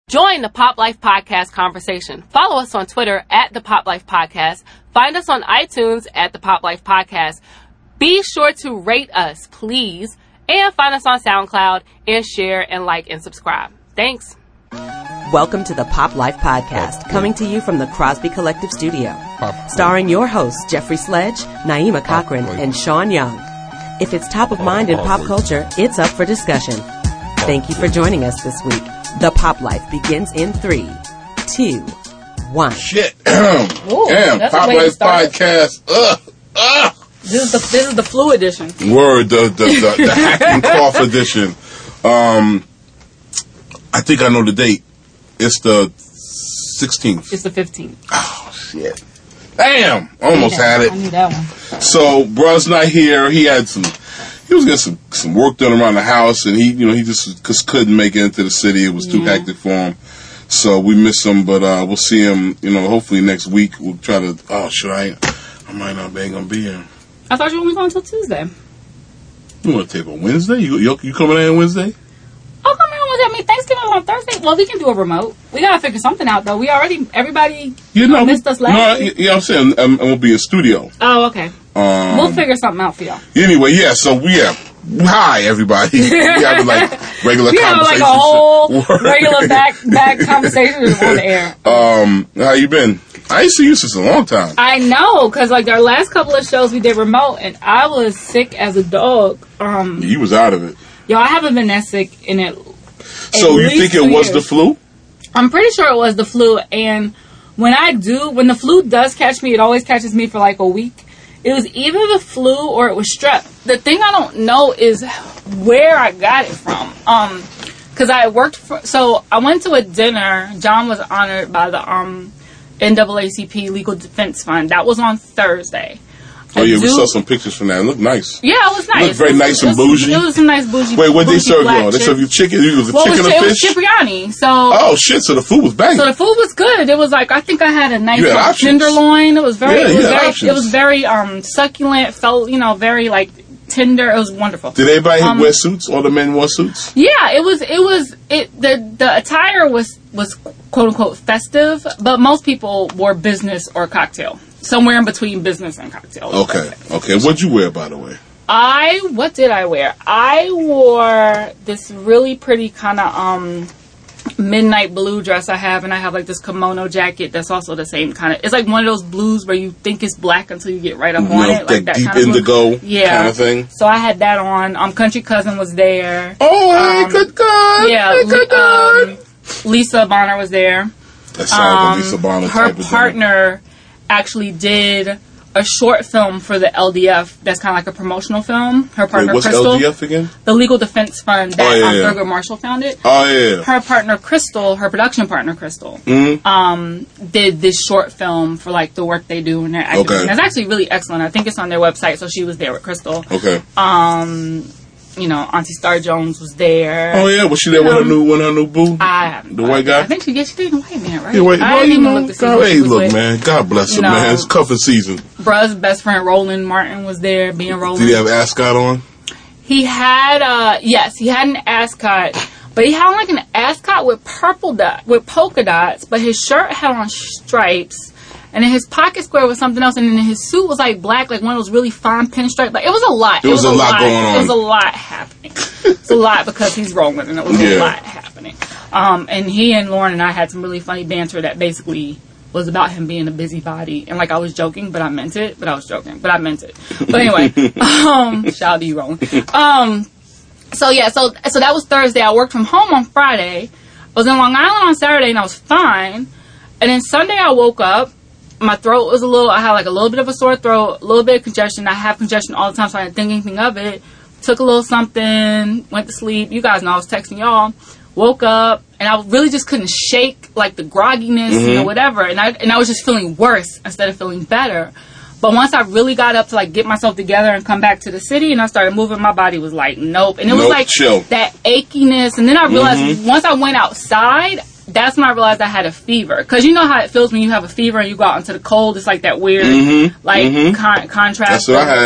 Join the Pop Life Podcast conversation. Follow us on Twitter at the Pop Life Podcast. Find us on iTunes at the Pop Life Podcast. Be sure to rate us, please. And find us on SoundCloud and share and like and subscribe. Thanks. Welcome to the Pop Life Podcast, coming to you from the Crosby Collective Studio. Starring your hosts, Jeffrey Sledge, Naima Cochran, and Sean Young. If it's top of mind in pop culture, it's up for discussion. Thank you for joining us this week. The Pop Life begins in 3, 2, 1. Shit. Ooh, Damn, Pop Life Podcast. This is the flu edition. Word, the hacking cough edition. I think I know the date. It's the 16th. It's the 15th. Oh, shit. Damn. Almost had it. I knew that one. So, bruh's not here. He was getting some work done around the house, and he just couldn't make it into the city. It was too hectic for him. So we miss him, but we'll see him, hopefully next week. We'll try to, I might not be going to be here. I thought you were only going until Tuesday. You want to take on Wednesday? You coming in Wednesday? I'll come in Wednesday. I mean, Thanksgiving on Thursday. Well, we can do a remote. We got to figure something out, though. Everybody missed us last week. Yeah, I'm saying we'll be in studio. Oh, okay. We'll figure something out for y'all. Anyway, hi, everybody. We having regular conversations. We have a whole regular back conversations on the air. How you been? I ain't seen you since a long time. I know, because our last couple of shows we did remote, and I was sick as a dog. You was out of it. Yo, I haven't been that sick in it. So you think it was the flu? I'm pretty sure it was the flu, and when the flu does catch me, it always catches me for a week. It was either the flu or it was strep. The thing I don't know is where I got it from. Because I went to a dinner. John was honored by the NAACP Legal Defense Fund. That was on Thursday. Oh, yeah, we saw some pictures from that. It looked nice. Yeah, it was nice. It looked very nice and bougie. It was some nice bougie. Wait, what did they serve you on? They chips. served you chicken? Was it chicken or fish? It was Cipriani. So. Oh, shit. So the food was banging. So the food was good. It was I think I had a nice options. tenderloin. It was very, options. It was very succulent. Felt, very tender. It was wonderful. Did everybody wear suits? All the men wore suits? Yeah, the attire was quote unquote festive, but most people wore business or cocktail. Somewhere in between business and cocktail. Okay. What'd you wear, by the way? What did I wear? I wore this really pretty kind of midnight blue dress I have, and I have this kimono jacket that's also the same kind of. It's like one of those blues where you think it's black until you get right up on it, like that deep kind of indigo kind of thing. So I had that on. Country Cousin was there. Oh, hey, good God! Yeah, hey, good God. Lisa Bonner was there. That sounds like Lisa Bonner. Her partner actually did a short film for the LDF that's kind of like a promotional film. Her partner, what's Crystal. LDF again? The Legal Defense Fund that Thurgood Marshall founded. Oh, yeah. Her partner, Crystal, her production partner, Crystal, did this short film for the work they do in their activism. Okay. It's actually really excellent. I think it's on their website, so she was there with Crystal. Okay. Auntie Star Jones was there. Oh yeah, was she there with her new boo? The white guy. I think she did the white man, right? Yeah, I didn't even look to see. Hey, look, man. God bless him, man. It's cuffing season. Bruh's best friend Roland Martin was there, being Roland. Did he have an ascot on? He had he had an ascot, but he had an ascot with polka dots, but his shirt had on stripes. And then his pocket square was something else, and then his suit was black, one of those really fine pinstripe. It was a lot. It was a lot going on. It was a lot happening. It's a lot because he's Roland, and it was a lot happening. And he and Lauren and I had some really funny banter that basically was about him being a busybody. And I was joking, but I meant it. But I was joking, but I meant it. But anyway, shout out to you, Roland. So that was Thursday. I worked from home on Friday. I was in Long Island on Saturday, and I was fine. And then Sunday I woke up. My throat was I had a little bit of a sore throat, a little bit of congestion. I have congestion all the time, so I didn't think anything of it. Took a little something, went to sleep. You guys know I was texting y'all. Woke up, and I really just couldn't shake the grogginess, whatever. And I was just feeling worse instead of feeling better. But once I really got up to get myself together and come back to the city, and I started moving, my body was nope. And it was chill. That achiness. And then I realized once I went outside, that's when I realized I had a fever. Because you know how it feels when you have a fever and you go out into the cold. It's that weird, contrast. That's what I had.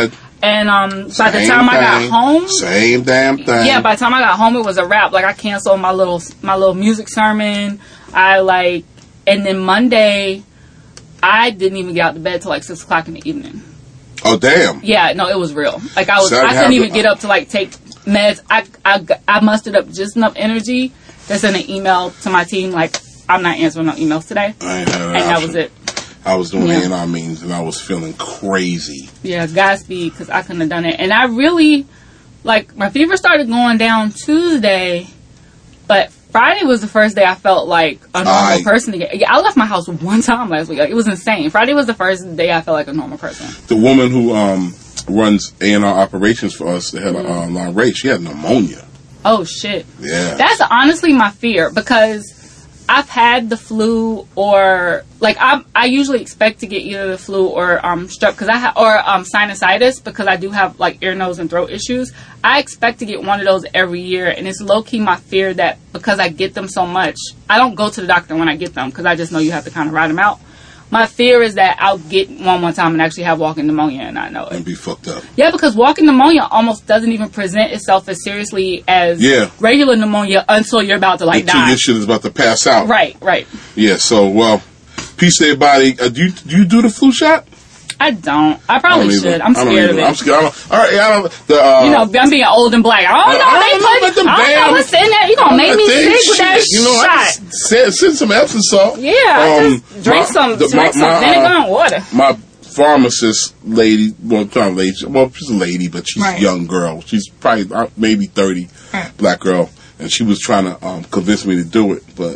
And by the time I got home, same damn thing. Yeah, by the time I got home, it was a wrap. Like I canceled my little music sermon. And then Monday, I didn't even get out of bed till like 6 o'clock in the evening. Oh damn! Yeah, no, it was real. Like I couldn't even get up to like take meds. I mustered up just enough energy to send an email to my team. Like I'm not answering no emails today, and that was it. I was doing A&R meetings and I was feeling crazy. Yeah, Godspeed, because I couldn't have done it. And I really, like, my fever started going down Tuesday, but Friday was the first day I felt like a normal person again. Yeah, I left my house one time last week. Like, it was insane. Friday was the first day I felt like a normal person. The woman who runs A&R operations for us, the head of Line Ray, she had pneumonia. Oh, shit. Yeah. That's honestly my fear, because I've had the flu, or like I usually expect to get either the flu or strep, because or sinusitis, because I do have like ear, nose, and throat issues. I expect to get one of those every year, and it's low key my fear that because I get them so much, I don't go to the doctor when I get them, because I just know you have to kind of ride them out. My fear is that I'll get one time and actually have walking pneumonia and not know it. And be fucked up. Yeah, because walking pneumonia almost doesn't even present itself as seriously as regular pneumonia until you're about to die. Until your shit is about to pass out. Right. Yeah, so, well, peace to everybody. Do you do the flu shot? I don't. I probably should. I'm scared of it. I'm scared. I'm being old and black. I don't know what's in there. You're going to make me sick with that shot. Send some Epsom salt. Yeah, I just drink some vinegar and water. My pharmacist lady, she's a lady, but she's a young girl. She's probably maybe 30, black girl. And she was trying to convince me to do it, but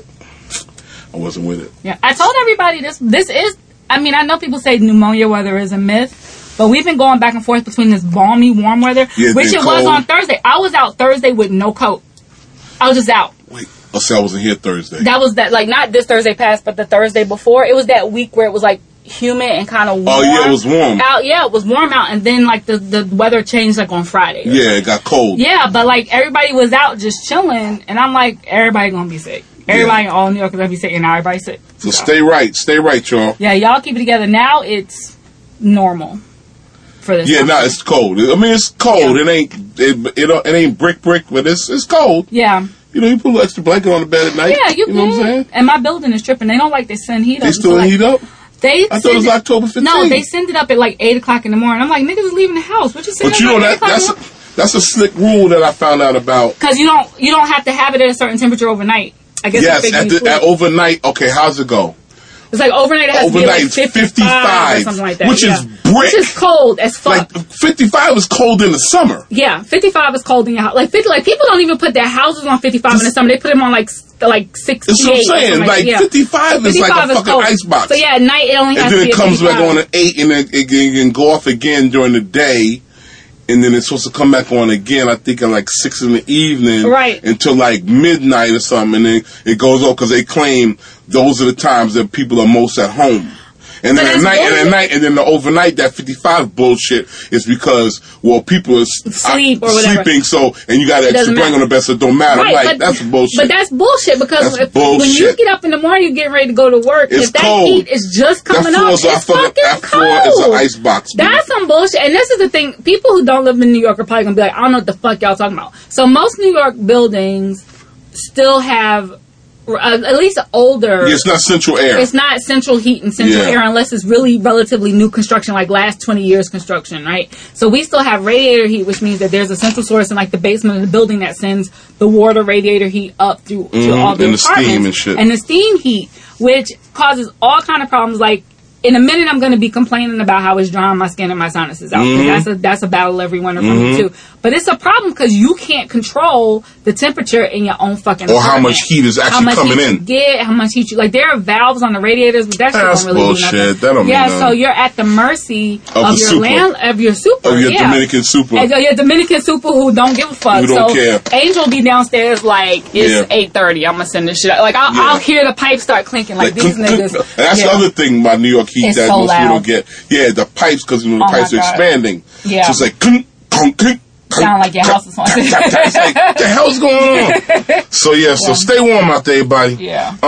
I wasn't with it. Yeah, I told everybody this is, I mean, I know people say pneumonia weather is a myth, but we've been going back and forth between this balmy, warm weather, which it was on Thursday. I was out Thursday with no coat. I was just out. Wait, I wasn't here Thursday. That was like not this Thursday past, but the Thursday before. It was that week where it was like humid and kind of warm. Oh, yeah, it was warm. It was warm out, and then like the weather changed like on Friday. Yeah, it got cold. Yeah, but like everybody was out just chilling, and I'm like, everybody gonna be sick. Everybody in all New York is gonna be sick, and now everybody's sick. So stay right, y'all. Yeah, y'all keep it together. Now it's normal for this. Yeah, now it's cold. I mean, it's cold. Yeah. It ain't brick, but it's cold. Yeah. You know, you put a little extra blanket on the bed at night. Yeah, you know what I'm saying? And my building is tripping. They don't like to send heat up. They still heat up? I thought it was October 15th. No, they send it up at like 8 o'clock in the morning. I'm like, niggas is leaving the house. What you saying? But you know that's a slick rule that I found out about. Because you don't have to have it at a certain temperature overnight. I guess. Yes, at overnight. Okay, how's it go? It's like overnight. It has to be like 55 or something like that. Which is brick. Which is cold as fuck. Like 55 is cold in the summer. Yeah, 55 is cold in your house. Like people don't even put their houses on 55 in the summer. They put them on like 68. That's what I'm saying. Like 55 is like a fucking icebox. So yeah, at night it only has to be 55. And then it comes back on at 8, and then it can go off again during the day. And then it's supposed to come back on again, I think, at like 6 in the evening. Right. Until like midnight or something. And then it goes off because they claim those are the times that people are most at home. And then at night, and then the overnight, that 55 bullshit is because, people are sleeping, and you got an extra blanket on the bed, so it don't matter. Right, that's bullshit. But that's bullshit, because when you get up in the morning, you get ready to go to work, if that heat is just coming up, it's fucking cold. It's an icebox. That's some bullshit. And this is the thing, people who don't live in New York are probably going to be like, I don't know what the fuck y'all talking about. So most New York buildings still have at least older. It's not central air. It's not central heat and central air unless it's really relatively new construction, like last 20 years construction, right? So we still have radiator heat, which means that there's a central source in like the basement of the building that sends the water radiator heat up through to all the apartments. Steam and shit. And the steam heat, which causes all kind of problems. Like in a minute, I'm going to be complaining about how it's drying my skin and my sinuses out. That's a battle every winter for me too. But it's a problem because you can't control the temperature in your own fucking apartment. How much heat is actually coming in. How much heat like there are valves on the radiators, but that shit don't really do nothing. That don't mean nothing. So you're at the mercy of your super. Of your Dominican super. Your Dominican super who don't give a fuck. Who don't care. Angel be downstairs like it's 8:30. I'm gonna send this shit out. Like I'll hear the pipes start clinking like these niggas. That's the other thing about New York heat that most people don't get. Yeah, the pipes, because the pipes are expanding. Yeah. So it's like clink, clink, clink. Sound like your house is on. It's like, what the hell's going on? So stay warm out there, everybody. Yeah.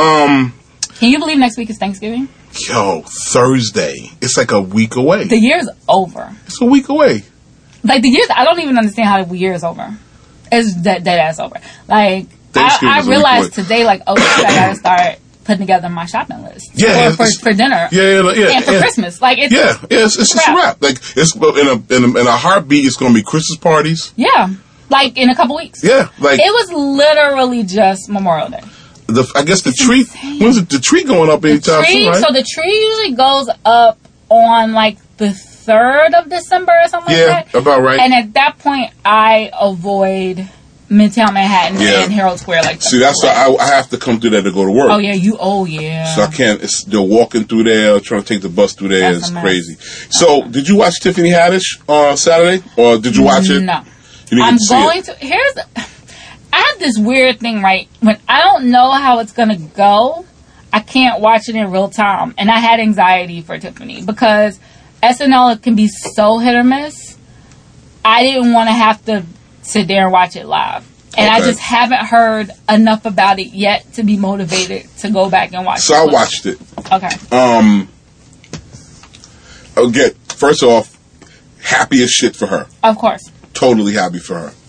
Can you believe next week is Thanksgiving? Yo, Thursday. It's like a week away. The year's over. It's a week away. like the years. I don't even understand how the year is over. It's dead ass over. Like I realized today, like, oh shit, I gotta start putting together my shopping list. Yeah, for dinner. Yeah, and for Christmas. Like it's it's a wrap. Like it's in a heartbeat. It's gonna be Christmas parties. Yeah, like in a couple weeks. Yeah, like it was literally just Memorial Day. I guess the tree. When's the tree going up anytime soon? Right? So the tree usually goes up on like the 3rd of December or something like that. Yeah, about right. And at that point, I avoid Midtown Manhattan and Herald Square like that. See, that's why I have to come through there to go to work. Oh yeah. So I can't. They're walking through there, trying to take the bus through there. It's crazy. So, did you watch Tiffany Haddish on Saturday, or did you watch it? No. You didn't going to. I have this weird thing, right? When I don't know how it's gonna go, I can't watch it in real time, and I had anxiety for Tiffany because SNL can be so hit or miss. I didn't want to have to sit there and watch it live. And I just haven't heard enough about it yet to be motivated to go back and watch it. So I watched it. Okay. Again, first off, happy as shit for her. Of course. Totally happy for her.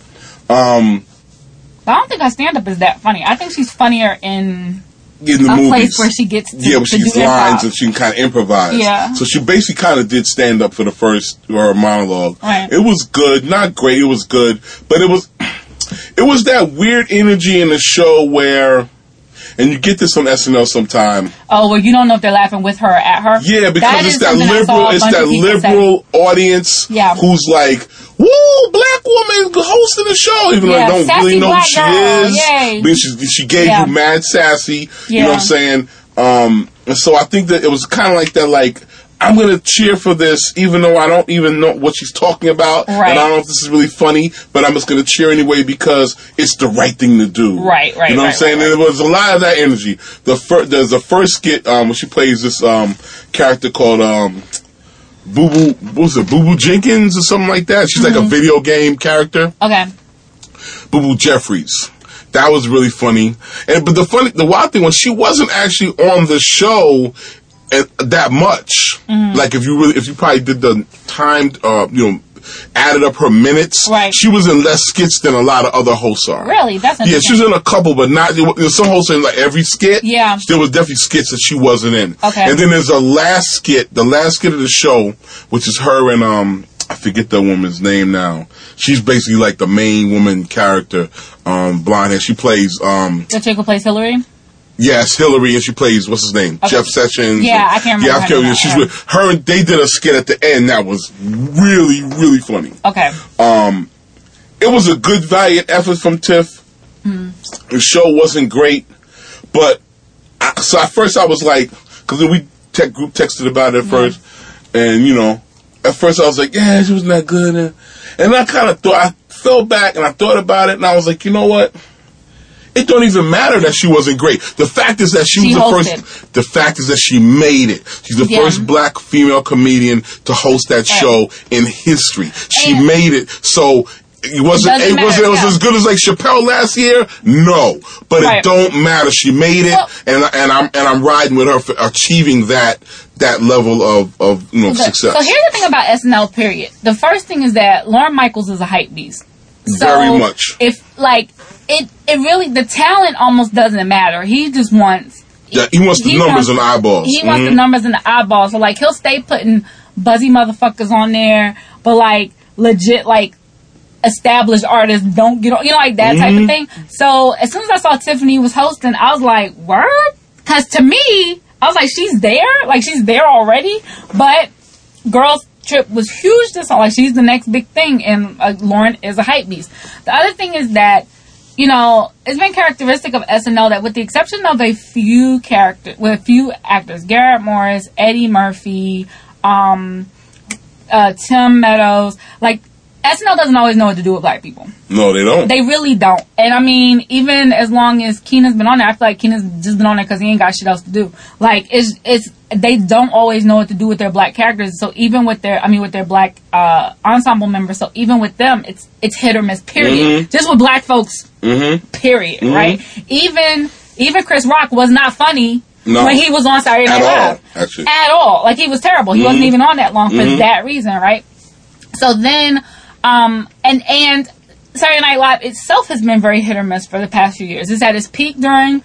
But I don't think her stand-up is that funny. I think she's funnier in the a movies. Place where she gets to, where she gets lines and she can kind of improvise. Yeah. So she basically kind of did stand up for the first or monologue. Right. It was good, not great. It was good, but it was that weird energy in the show where, and you get this on SNL sometime. Oh, well, you don't know if they're laughing with her or at her. Yeah, because it's that liberal audience who's like, woo, black woman hosting the show, even though they don't really know who she is. Yay. But she gave you mad sassy, you know what I'm saying? And so I think that it was kind of like that, like, I'm going to cheer for this, even though I don't even know what she's talking about. Right. And I don't know if this is really funny, but I'm just going to cheer anyway because it's the right thing to do. Right. You know what I'm saying? There was a lot of that energy. There's the first skit when she plays this character called Boo Boo Jenkins or something like that. She's like a video game character. Okay. Boo Boo Jeffries. That was really funny. But the wild thing was she wasn't actually on the show that much. Like if you probably did the timed, added up her minutes. Right. She was in less skits than a lot of other hosts are. Really? That's interesting. Yeah, she was in a couple, but not. There's some hosts in like every skit. Yeah. There was definitely skits that she wasn't in. Okay. And then there's the last skit of the show, which is her and I forget the woman's name now. She's basically like the main woman character, blonde hair. She plays the chick who plays Hillary. Yes, Hillary, and she plays, what's his name? Jeff Sessions. Yeah, I can't remember. Yeah, she's with her, and they did a skit at the end that was really, really funny. Okay. It was a good, valiant effort from Tiff. The show wasn't great, but so at first I was like, because we group texted about it at first, and at first I was like, yeah, she wasn't that good, and I kind of I fell back and I thought about it, and I was like, you know what? It don't even matter that she wasn't great. The fact is that she was the first. The fact is that she made it. She's the first black female comedian to host that show in history. She made it. So it wasn't as good as like Chappelle last year. No, but it don't matter. She made it, and I'm riding with her for achieving that level of success. So here's the thing about SNL. Period. The first thing is that Lorne Michaels is a hype beast. So very much. If it really, the talent almost doesn't matter. He just wants. Yeah, he wants the numbers and the eyeballs. He wants the numbers and the eyeballs. So like he'll stay putting buzzy motherfuckers on there, but like legit like established artists don't get on, like that type of thing. So as soon as I saw Tiffany was hosting, I was like, word? Because to me, I was like, she's there already. But Girls Trip was huge this song. Like she's the next big thing, and Lorne is a hype beast. The other thing is that it's been characteristic of SNL that with the exception of a few actors, Garrett Morris, Eddie Murphy, Tim Meadows, like SNL doesn't always know what to do with black people. No, they don't. They really don't. And I mean, even as long as Keenan's been on there, I feel like Keenan's just been on there because he ain't got shit else to do. Like they don't always know what to do with their black characters. So even with their black ensemble members, so even with them, it's hit or miss. Period. Just with black folks. Period. Right. Even Chris Rock was not funny when he was on Saturday Night Live. At all. Like he was terrible. He wasn't even on that long for that reason. Right. So then And Saturday Night Live itself has been very hit or miss for the past few years. It's at its peak during,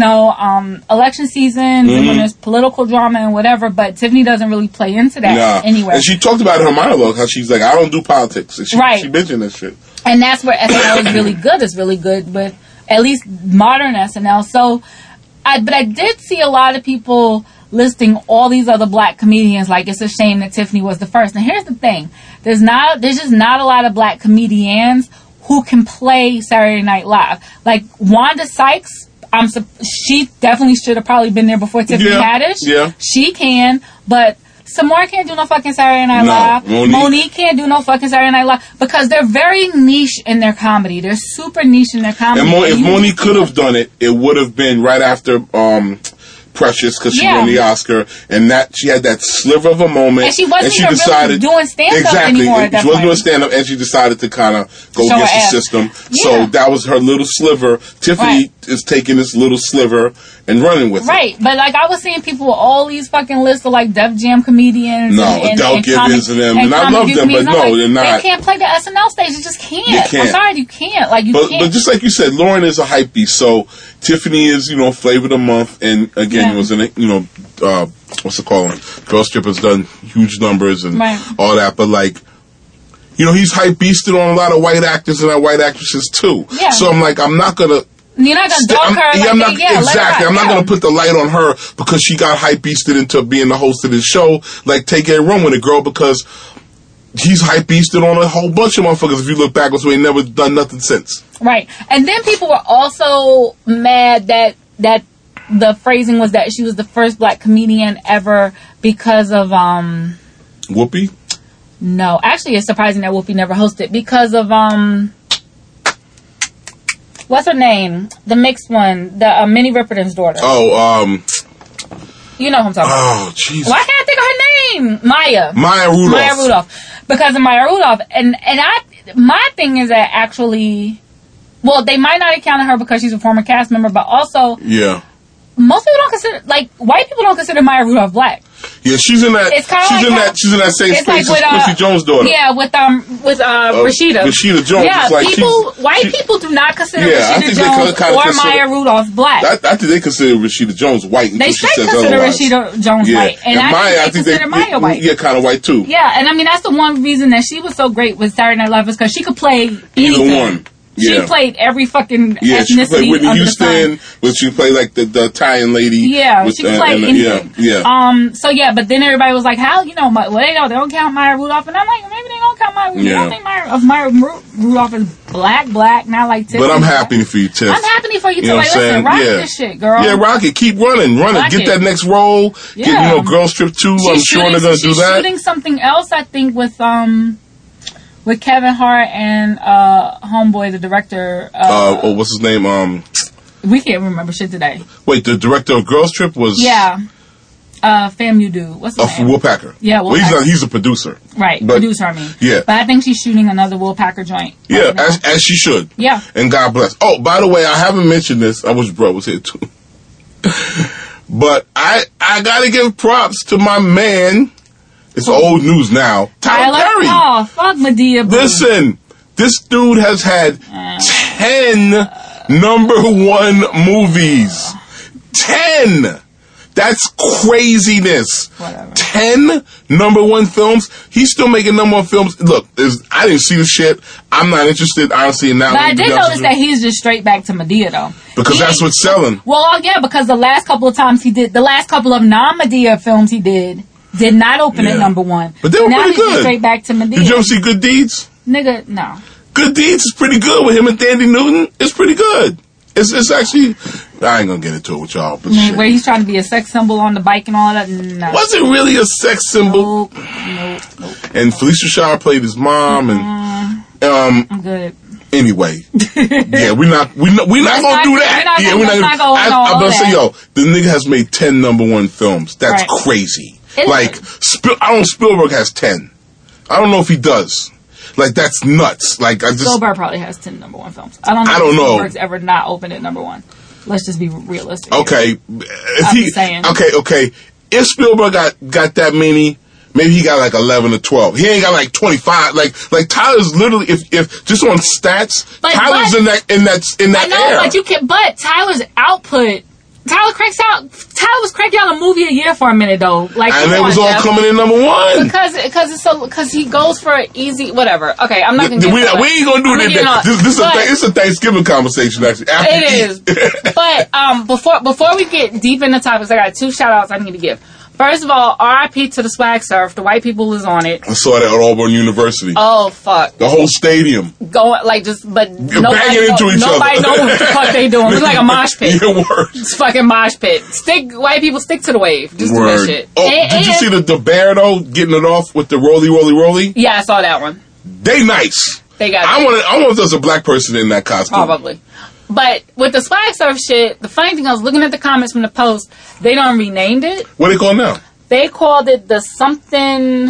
election season and when there's political drama and whatever, but Tiffany doesn't really play into that anywhere. And she talked about in her monologue how she's like, I don't do politics. And she mentioned that shit. And that's where SNL is really good. It's really good with at least modern SNL. So, but I did see a lot of people listing all these other black comedians like it's a shame that Tiffany was the first. And here's the thing. There's just not a lot of black comedians who can play Saturday Night Live. Like Wanda Sykes, she definitely should have probably been there before Tiffany Haddish. Yeah. She can, but Samora can't do no fucking Saturday Night Live. Monique can't do no fucking Saturday Night Live because they're very niche in their comedy. They're super niche in their comedy. And if Monique could have done it, it would have been right after Precious, because she won the Oscar, and that she had that sliver of a moment, and she wasn't even really doing stand-up anymore at that she wasn't doing stand-up, and she decided to kind of go show against the system. So that was her little sliver. Tiffany is taking this little sliver and running with it. Right, but like I was seeing people with all these fucking lists of like Def Jam comedians, Adele Gibbons and them, and I love them, but no, they're not. They can't play the SNL stage. You just can't. You can't. I'm sorry, you can't. Like you can't. But just like you said, Lauren is a hype beast. So Tiffany is, flavor of the month, and again, it was in what's it called? Girl Stripper's done huge numbers and all that, but like, he's hype beasted on a lot of white actors and white actresses too. Yeah. So I'm like, I'm not gonna. You're not gonna dog her. Exactly. I'm not gonna put the light on her because she got hype beasted into being the host of this show. Like, take a run with it, girl, because he's hype beasted on a whole bunch of motherfuckers. If you look backwards, we ain't never done nothing since. Right. And then people were also mad that the phrasing was that she was the first black comedian ever because of Whoopi? No, actually, it's surprising that Whoopi never hosted because of what's her name? The mixed one, the Minnie Riperton's daughter. You know who I'm talking about. Oh, Jesus. Why can't I think of her name? Maya Rudolph. Maya Rudolph. Because of Maya Rudolph. And my thing is that actually, well, they might not have counted her because she's a former cast member, but also, most people don't consider, like, white people don't consider Maya Rudolph black. Yeah, she's in that. She's in that same space as Quincy Jones' daughter. Yeah, with Rashida. Rashida Jones. Yeah, white people do not consider Rashida Jones or Maya Rudolph black. I think they consider Rashida Jones white. They straight consider Rashida Jones white, and I think they consider Maya white. Yeah, kind of white too. Yeah, and I mean that's the one reason that she was so great with Saturday Night Live is because she could play anything. Either one. She played every fucking ethnicity. She played Whitney Houston, but she played like the Italian lady. Yeah, she played anything. So but then everybody was like, "How they don't count Maya Rudolph," and I'm like, maybe they don't count Maya Rudolph. I don't think Maya Rudolph is black, not like Tiffany. But I'm happy for you, Tiff. I'm happy for you too. Like, listen, rock this shit, girl. Yeah, rock it. Keep running. Get that next role. Yeah. Get Girl Strip 2. I'm sure they're gonna do that. She's shooting something else, I think, with Kevin Hart and homeboy, the director. What's his name? We can't remember shit today. Wait, the director of Girls Trip was FAMU What's his name? Will Packer. Yeah, Will Packer. He's a producer. Right, producer. I mean. Yeah. But I think she's shooting another Will Packer joint. Yeah, as she should. Yeah. And God bless. Oh, by the way, I haven't mentioned this. I wish Bro was here too. But I gotta give props to my man. It's old news now. Tyler Perry. Oh, fuck Madea. Listen, this dude has had 10 number one movies. 10. That's craziness. Whatever. 10 number one films. He's still making number one films. Look, I didn't see the shit. I'm not interested, honestly, in that. But I did notice that he's just straight back to Madea, though. Because that's what's selling. Well, yeah, because the last couple of non-Madea films he did not open at number one. But they were pretty good. Straight back to Madea. Did you ever see Good Deeds? Nigga, no. Good Deeds is pretty good with him and Thandie Newton. It's pretty good. It's actually, I ain't gonna get into it with y'all. But where he's trying to be a sex symbol on the bike and all that. No. Was it really a sex symbol? Nope. And Felicia Rashad played his mom, and I'm good. Anyway, yeah, we're not gonna do that. We're not gonna. I'm gonna say, the nigga has made 10 number one films. That's crazy. Spielberg has 10. I don't know if he does. Like, that's nuts. Like, Spielberg probably has 10 number one films. I don't know. Spielberg's ever not opened at number one. Let's just be realistic. Okay. I'm saying. Okay. If Spielberg got that many, maybe he got like 11 or 12. He ain't got like 25. Like Tyler's literally, if just on stats, Tyler's in that I know, era. but you can. But Tyler's output. Tyler was cranking out a movie a year for a minute though. Like, and it was all coming in number one because he goes for an easy whatever. Okay, I'm not gonna. We ain't gonna do that. This is a Thanksgiving conversation actually. It is. But before we get deep into topics, I got 2 shout outs I need to give. First of all, R.I.P. to the Swag Surf. The white people was on it. I saw that at Auburn University. Oh fuck! The whole stadium going like just, but banging into each other. Nobody knows what the fuck they doing. It's like a mosh pit. Your word. It's fucking mosh pit. White people stick to the wave. Just do that shit. Oh, did you see the bear though getting it off with the rolly? Yeah, I saw that one. They nice. They got. I want if there's a black person in that costume. Probably. But with the Swag Surf shit, the funny thing, I was looking at the comments from the post. They done renamed it. What they call now? They called it the something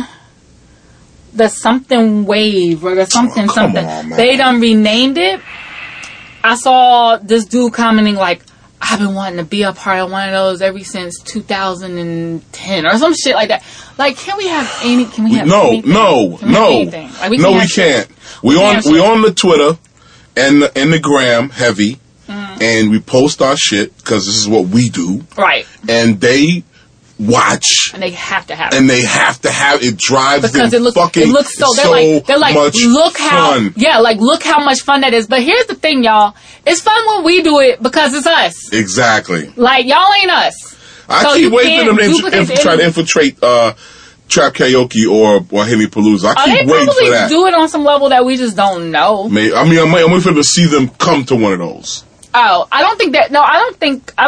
wave or the something. On, man. They done renamed it. I saw this dude commenting like, I've been wanting to be a part of one of those ever since 2010 or some shit like that. Like, can we have anything? No. Like, we can't. We on the Twitter and the gram heavy, and we post our shit because this is what we do. Right. And they watch, and they have to have it. And they have to have it. Drives because them it looks so. They're like, look how fun. Yeah, like look how much fun that is. But here's the thing, y'all. It's fun when we do it because it's us. Exactly. Like y'all ain't us. I keep waiting for them to try to infiltrate Trap Karaoke or Henny Palooza. I keep waiting for that. They do it on some level that we just don't know. I'm waiting for them to see them come to one of those. Oh, I don't think that. No, I don't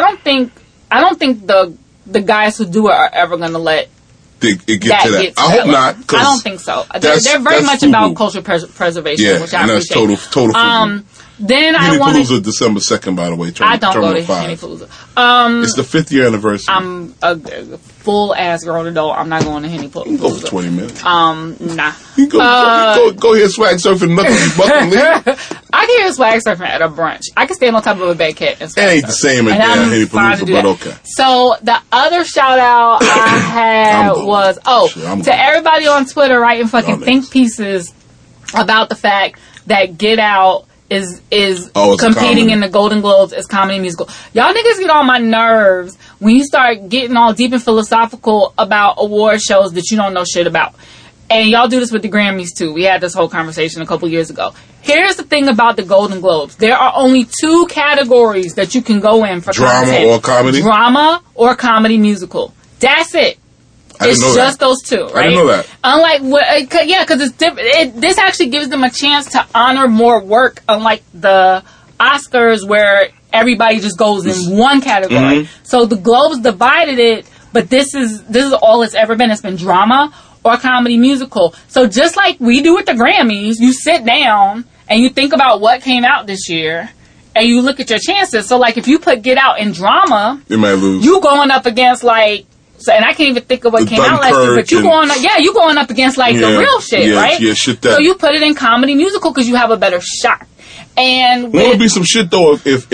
think the guys who do it are ever going to let it get to that. I hope not. I don't think so. They're very much about cultural preservation, which I appreciate. And that's total food. Then Henny Palooza December 2nd, by the way. I don't go to Henny Palooza. It's the 5th year anniversary. I'm a full ass grown adult. I'm not going to Henny Palooza. You can go for 20 minutes. Nah. You go here swag surfing, nothing. I can hear swag surfing at a brunch. I can stand on top of a bed cat and swag It ain't the same as Henny Palooza, but okay. So the other shout out I had was to everybody on Twitter writing fucking think pieces about the fact that Get Out is competing in the Golden Globes as comedy musical. Y'all niggas get on my nerves when you start getting all deep and philosophical about award shows that you don't know shit about. And y'all do this with the Grammys too. We had this whole conversation a couple years ago. Here's the thing about the Golden Globes. There are only 2 categories that you can go in for drama content. or comedy. Drama or comedy musical. That's it. It's just those 2, right? I didn't know that. Unlike because it's different. This actually gives them a chance to honor more work, unlike the Oscars where everybody just goes in one category. Mm-hmm. So the Globes divided it, but this is all it's ever been. It's been drama or comedy musical. So just like we do with the Grammys, you sit down and you think about what came out this year. And you look at your chances. So, like, if you put Get Out in drama, you might lose. You going up against like. So, and I can't even think of what came out last year, but you going up against like the real shit, right? Yeah, shit that. So you put it in comedy musical because you have a better shot. And it would be some shit though if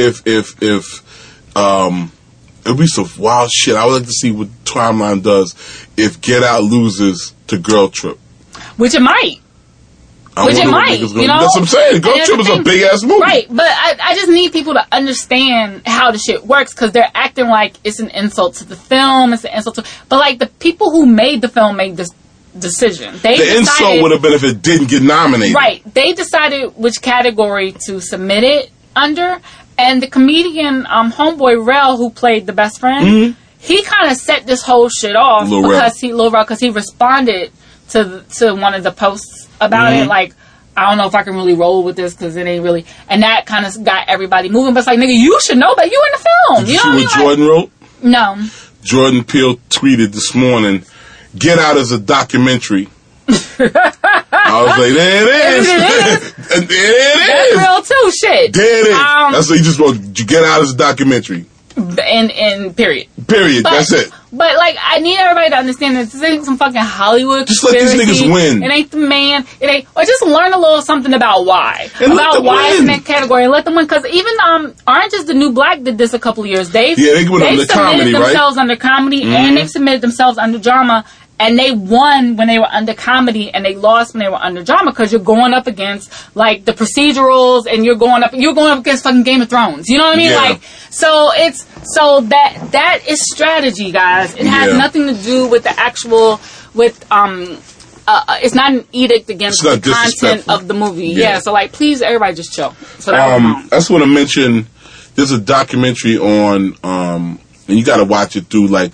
it would be some wild shit. I would like to see what Timeline does if Get Out loses to Girl Trip, which it might. That's what I'm saying. Girl Trip is a big ass movie, right? But I just need people to understand how the shit works because they're acting like it's an insult to the film. It's an insult to, but like the people who made the film made this decision. The insult would have been if it didn't get nominated, right? They decided which category to submit it under, and the comedian Homeboy Rel, who played the best friend, he kind of set this whole shit off because he responded to one of the posts about it, like, I don't know if I can really roll with this because it ain't really, and that kind of got everybody moving. But it's like, nigga, you should know, but you in the film. Did you see what Jordan wrote? No. Jordan Peele tweeted this morning, Get Out is a documentary. I was like, there it is. There it is. That's real too, shit. There it is. That's what he just wrote, Get Out is a documentary. And period. That's it. But, like, I need everybody to understand that this ain't some fucking Hollywood just let these niggas win. It ain't the man. Or just learn a little something about why. About why it's in that category and let them win. Because even Orange is the New Black did this a couple of years. They've submitted themselves under comedy and they've submitted themselves under drama. And they won when they were under comedy, and they lost when they were under drama, because you're going up against like the procedurals, and you're going up against fucking Game of Thrones. You know what I mean? Yeah. Like, so that is strategy, guys. It has nothing to do with the actual it's not an edict against the content of the movie. Yeah. So like, please, everybody, just chill. So I just want to mention there's a documentary on and you got to watch it through like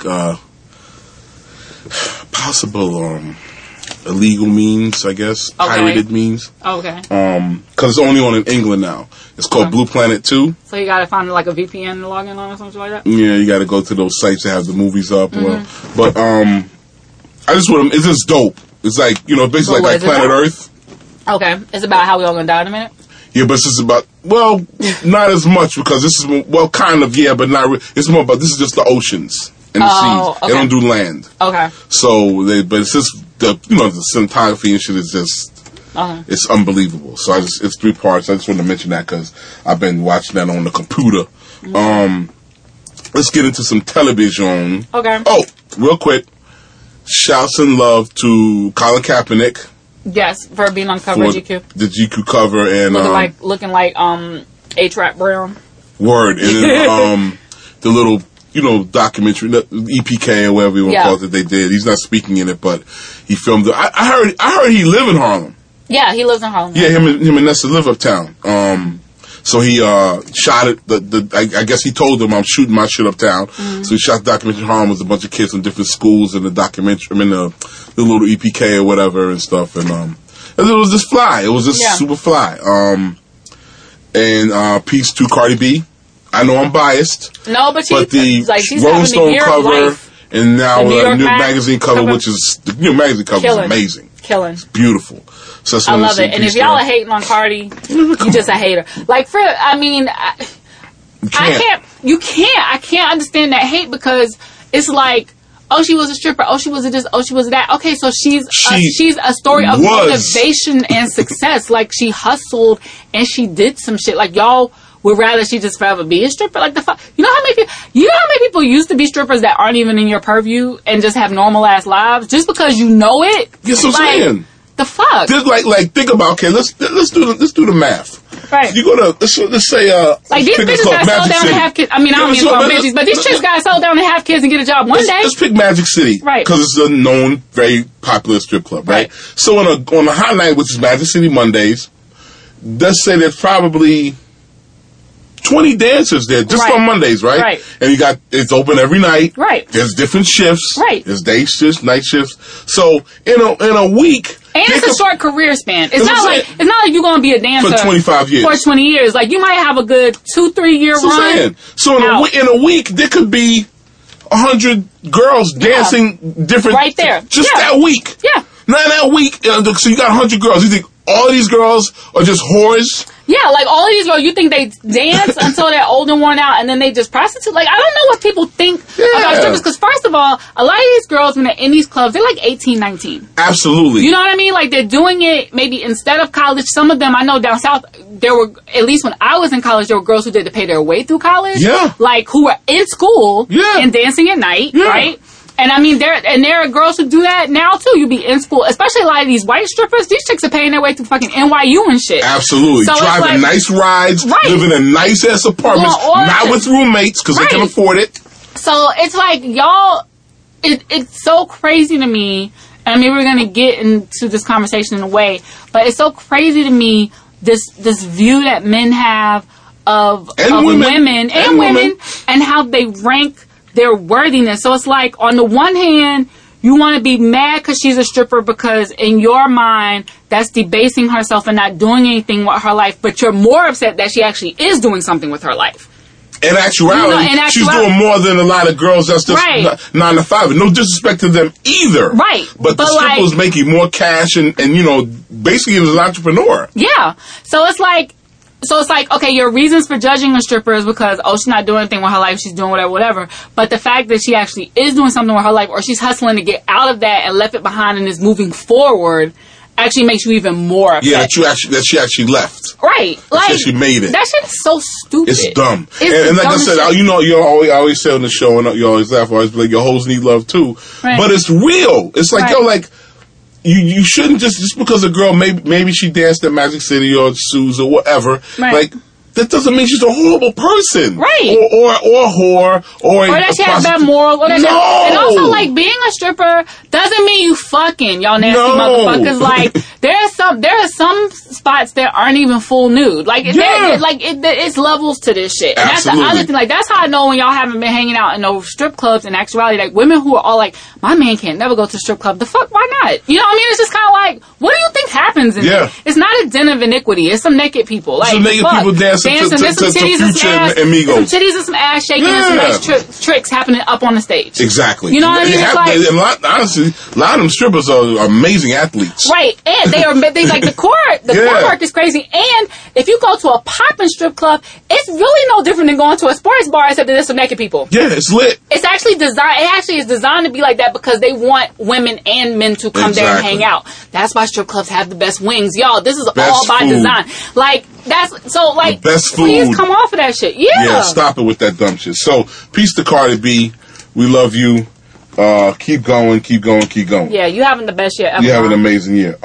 possible illegal means, I guess, pirated means. Okay. Because it's only on in England now. It's called Blue Planet 2. So you got to find like a VPN to log in on or something like that. Yeah, you got to go to those sites that have the movies up. But I just want to. It's just dope. It's like, you know, basically like Planet Earth. Okay. It's about how we all gonna die in a minute. Yeah, but this is about, well, not as much, because this is, well, kind of, yeah, but not really. It's more about, this is just the oceans and the seas. Okay. They don't do land. Okay. So, but it's just, the cinematography and shit is just, it's unbelievable. So it's 3 parts. I just wanted to mention that because I've been watching that on the computer. Let's get into some television. Okay. Oh, real quick. Shouts and love to Colin Kaepernick. Yes, for being on cover of GQ. The GQ cover, and looking like A-Trap Brown. Word. And then the little, documentary, EPK or whatever you want to call it, that they did. He's not speaking in it, but he filmed it. I heard he live in Harlem. Yeah, he lives in Harlem. Yeah, him and Nessa live uptown. So he shot it. I guess he told them, I'm shooting my shit uptown. So he shot the documentary in Harlem with a bunch of kids from different schools in the documentary. I mean, the little EPK or whatever and stuff. And it was just fly. It was just super fly. And peace to Cardi B. I know I'm biased. No, but she's Rolling Stone cover and now New York New Magazine cover, which is the New Magazine cover is amazing. Killing. It's beautiful. So I love it. And if y'all are hating on Cardi, you just a hater. Like, I can't understand that hate, because it's like, oh, she was a stripper. Oh, she was a this. Oh, she was that. Okay, so she's a story of motivation and success. Like, she hustled and she did some shit. Like, y'all would rather she just forever be a stripper. Like, the fuck. You know how many people used to be strippers that aren't even in your purview and just have normal ass lives just because you know it? Yes, I'm saying. The fuck? Just like think about, okay, let's do the math. Right. You go to let's say like these bitches got sold down and have kids. I mean, I don't mean to call bitches, but these chicks got sold down and have kids and get a job one day. Let's pick Magic City, right? Because it's a known, very popular strip club, right? So on a hot night, which is Magic City Mondays, let's say there's probably 20 dancers there just on Mondays, right? Right. And it's open every night. Right. There's different shifts. Right. There's day shifts, night shifts. So in a week. And it's a short career span. It's not like you're going to be a dancer for 25 years. For 20 years. Like, you might have a good 2-3 year run. So in a week, there could be 100 girls dancing different. Right there. Just that week. Yeah. Now that week, so you got 100 girls. You think all of these girls are just whores? Yeah, like all of these girls, you think they dance until they're old and worn out, and then they just prostitute? Like, I don't know what people think about strippers, because first of all, a lot of these girls, when they're in these clubs, they're like 18, 19. Absolutely. You know what I mean? Like, they're doing it maybe instead of college. Some of them, I know down south, there were, at least when I was in college, there were girls who did to pay their way through college. Yeah. Like, who were in school and dancing at night, right? And I mean, there are girls who do that now too. You be in school, especially a lot of these white strippers. These chicks are paying their way through fucking NYU and shit. Absolutely, so driving nice rides, living in nice ass apartments, not with roommates because they can afford it. So it's like, y'all, it's so crazy to me. And I mean, we're gonna get into this conversation in a way, but it's so crazy to me this view that men have of women and how they rank their worthiness. So it's like, on the one hand, you want to be mad because she's a stripper, because in your mind, that's debasing herself and not doing anything with her life, but you're more upset that she actually is doing something with her life. In actuality, she's doing more than a lot of girls that's just 9 to 5. No disrespect to them either. Right. But the stripper's making more cash and basically is an entrepreneur. Yeah. So it's like, okay, your reasons for judging a stripper is because, she's not doing anything with her life, she's doing whatever. But the fact that she actually is doing something with her life, or she's hustling to get out of that and left it behind and is moving forward, actually makes you even more upset. Yeah, that she actually left. Right. Like, she made it. That shit is so stupid. It's dumb. It's and like I said, shit. you know, I always say on the show, and you always laugh, always be like, your hoes need love too. Right. But it's real. It's like, right. yo, like, you shouldn't just because a girl, maybe she danced at Magic City or Sue's or whatever, right. like, that doesn't mean she's a horrible person. Right. Or a whore. Or that she has bad morals. And also, like, being a stripper doesn't mean you fucking, y'all nasty motherfuckers. Like, there are some spots that aren't even full nude. Like, it's levels to this shit. And Absolutely. that's the other thing. Like, that's how I know when y'all haven't been hanging out in those strip clubs in actuality. Like, women who are all like, my man can't never go to the strip club. The fuck, why not? You know what I mean? It's just kind of like, what do you think happens in there? It's not a den of iniquity. It's some naked people. Like, some naked people dancing to Future and Migos. Some titties and some ass shaking and some nice tricks happening up on the stage. Exactly. You know what I mean? Honestly, a lot of them strippers are amazing athletes. Right. And they like the court work is crazy. And if you go to a poppin' strip club, it's really no different than going to a sports bar except that there's some naked people. Yeah, it's lit. It actually is designed to be like that because they want women and men to come there and hang out. That's why strip clubs have the best wings. Y'all, this is best all by food. Design. Like, that's so like the best food. Please come off of that shit. Yeah, stop it with that dumb shit. So, peace to Cardi B. We love you. Keep going. Yeah, you having the best year ever. You have an amazing year.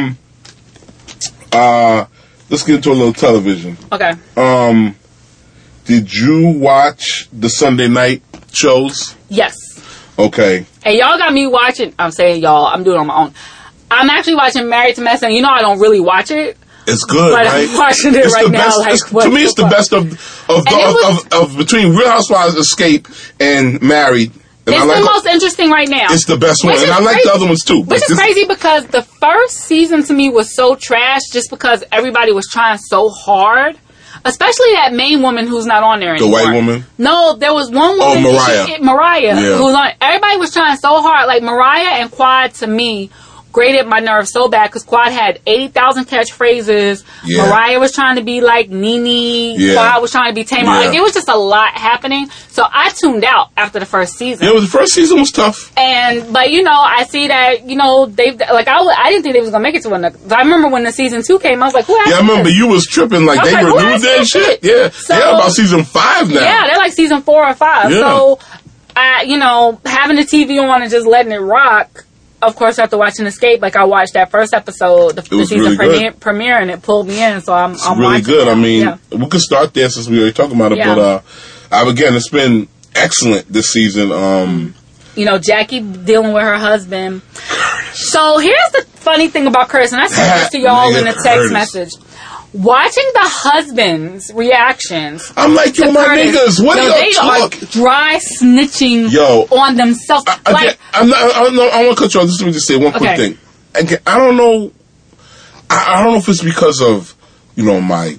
Let's get into a little television. Okay. Did you watch the Sunday night shows? Yes. Okay. And y'all got me watching. I'm saying y'all. I'm doing it on my own. I'm actually watching Married to Medicine. You know I don't really watch it. It's good, but right? I'm watching it right now. To me, it's the best of between Real Housewives, Escape, and Married. And it's the most interesting right now. It's the best one, and I like the other ones too. Which is crazy because the first season to me was so trash, just because everybody was trying so hard. Especially that main woman who's not on there anymore. The white woman? No, there was one woman. Oh, Mariah. Who was on. Everybody was trying so hard. Like Mariah and Quad to me grated my nerves so bad because Quad had 80,000 catchphrases. Yeah. Mariah was trying to be like Nene. Yeah. Quad was trying to be Tamar. Yeah. Like, it was just a lot happening. So I tuned out after the first season. Yeah, the first season was tough. But you know, I see that, you know, they've like I didn't think they was gonna make it to one. I remember when the season 2 came, I was like, who happened? Yeah, I remember you was tripping like they renewed that shit. Yeah, so, they're about season 5 now. Yeah, they're like season 4 or 5. Yeah. So, you know, having the TV on and just letting it rock. Of course, after watching Escape, like I watched that first episode, the season really premiere, and it pulled me in. So I'm really good. I mean, we could start there since we were talking about it. Yeah. But again, it's been excellent this season. You know, Jackie dealing with her husband. So here's the funny thing about Curtis, and I said this to y'all in a text message. Watching the husband's reactions, I'm like, yo, my Curtis, niggas, what are y'all talking? Are dry snitching on themselves. I want to cut you off. Let me just say one quick thing. Again, I don't know if it's because of, you know, my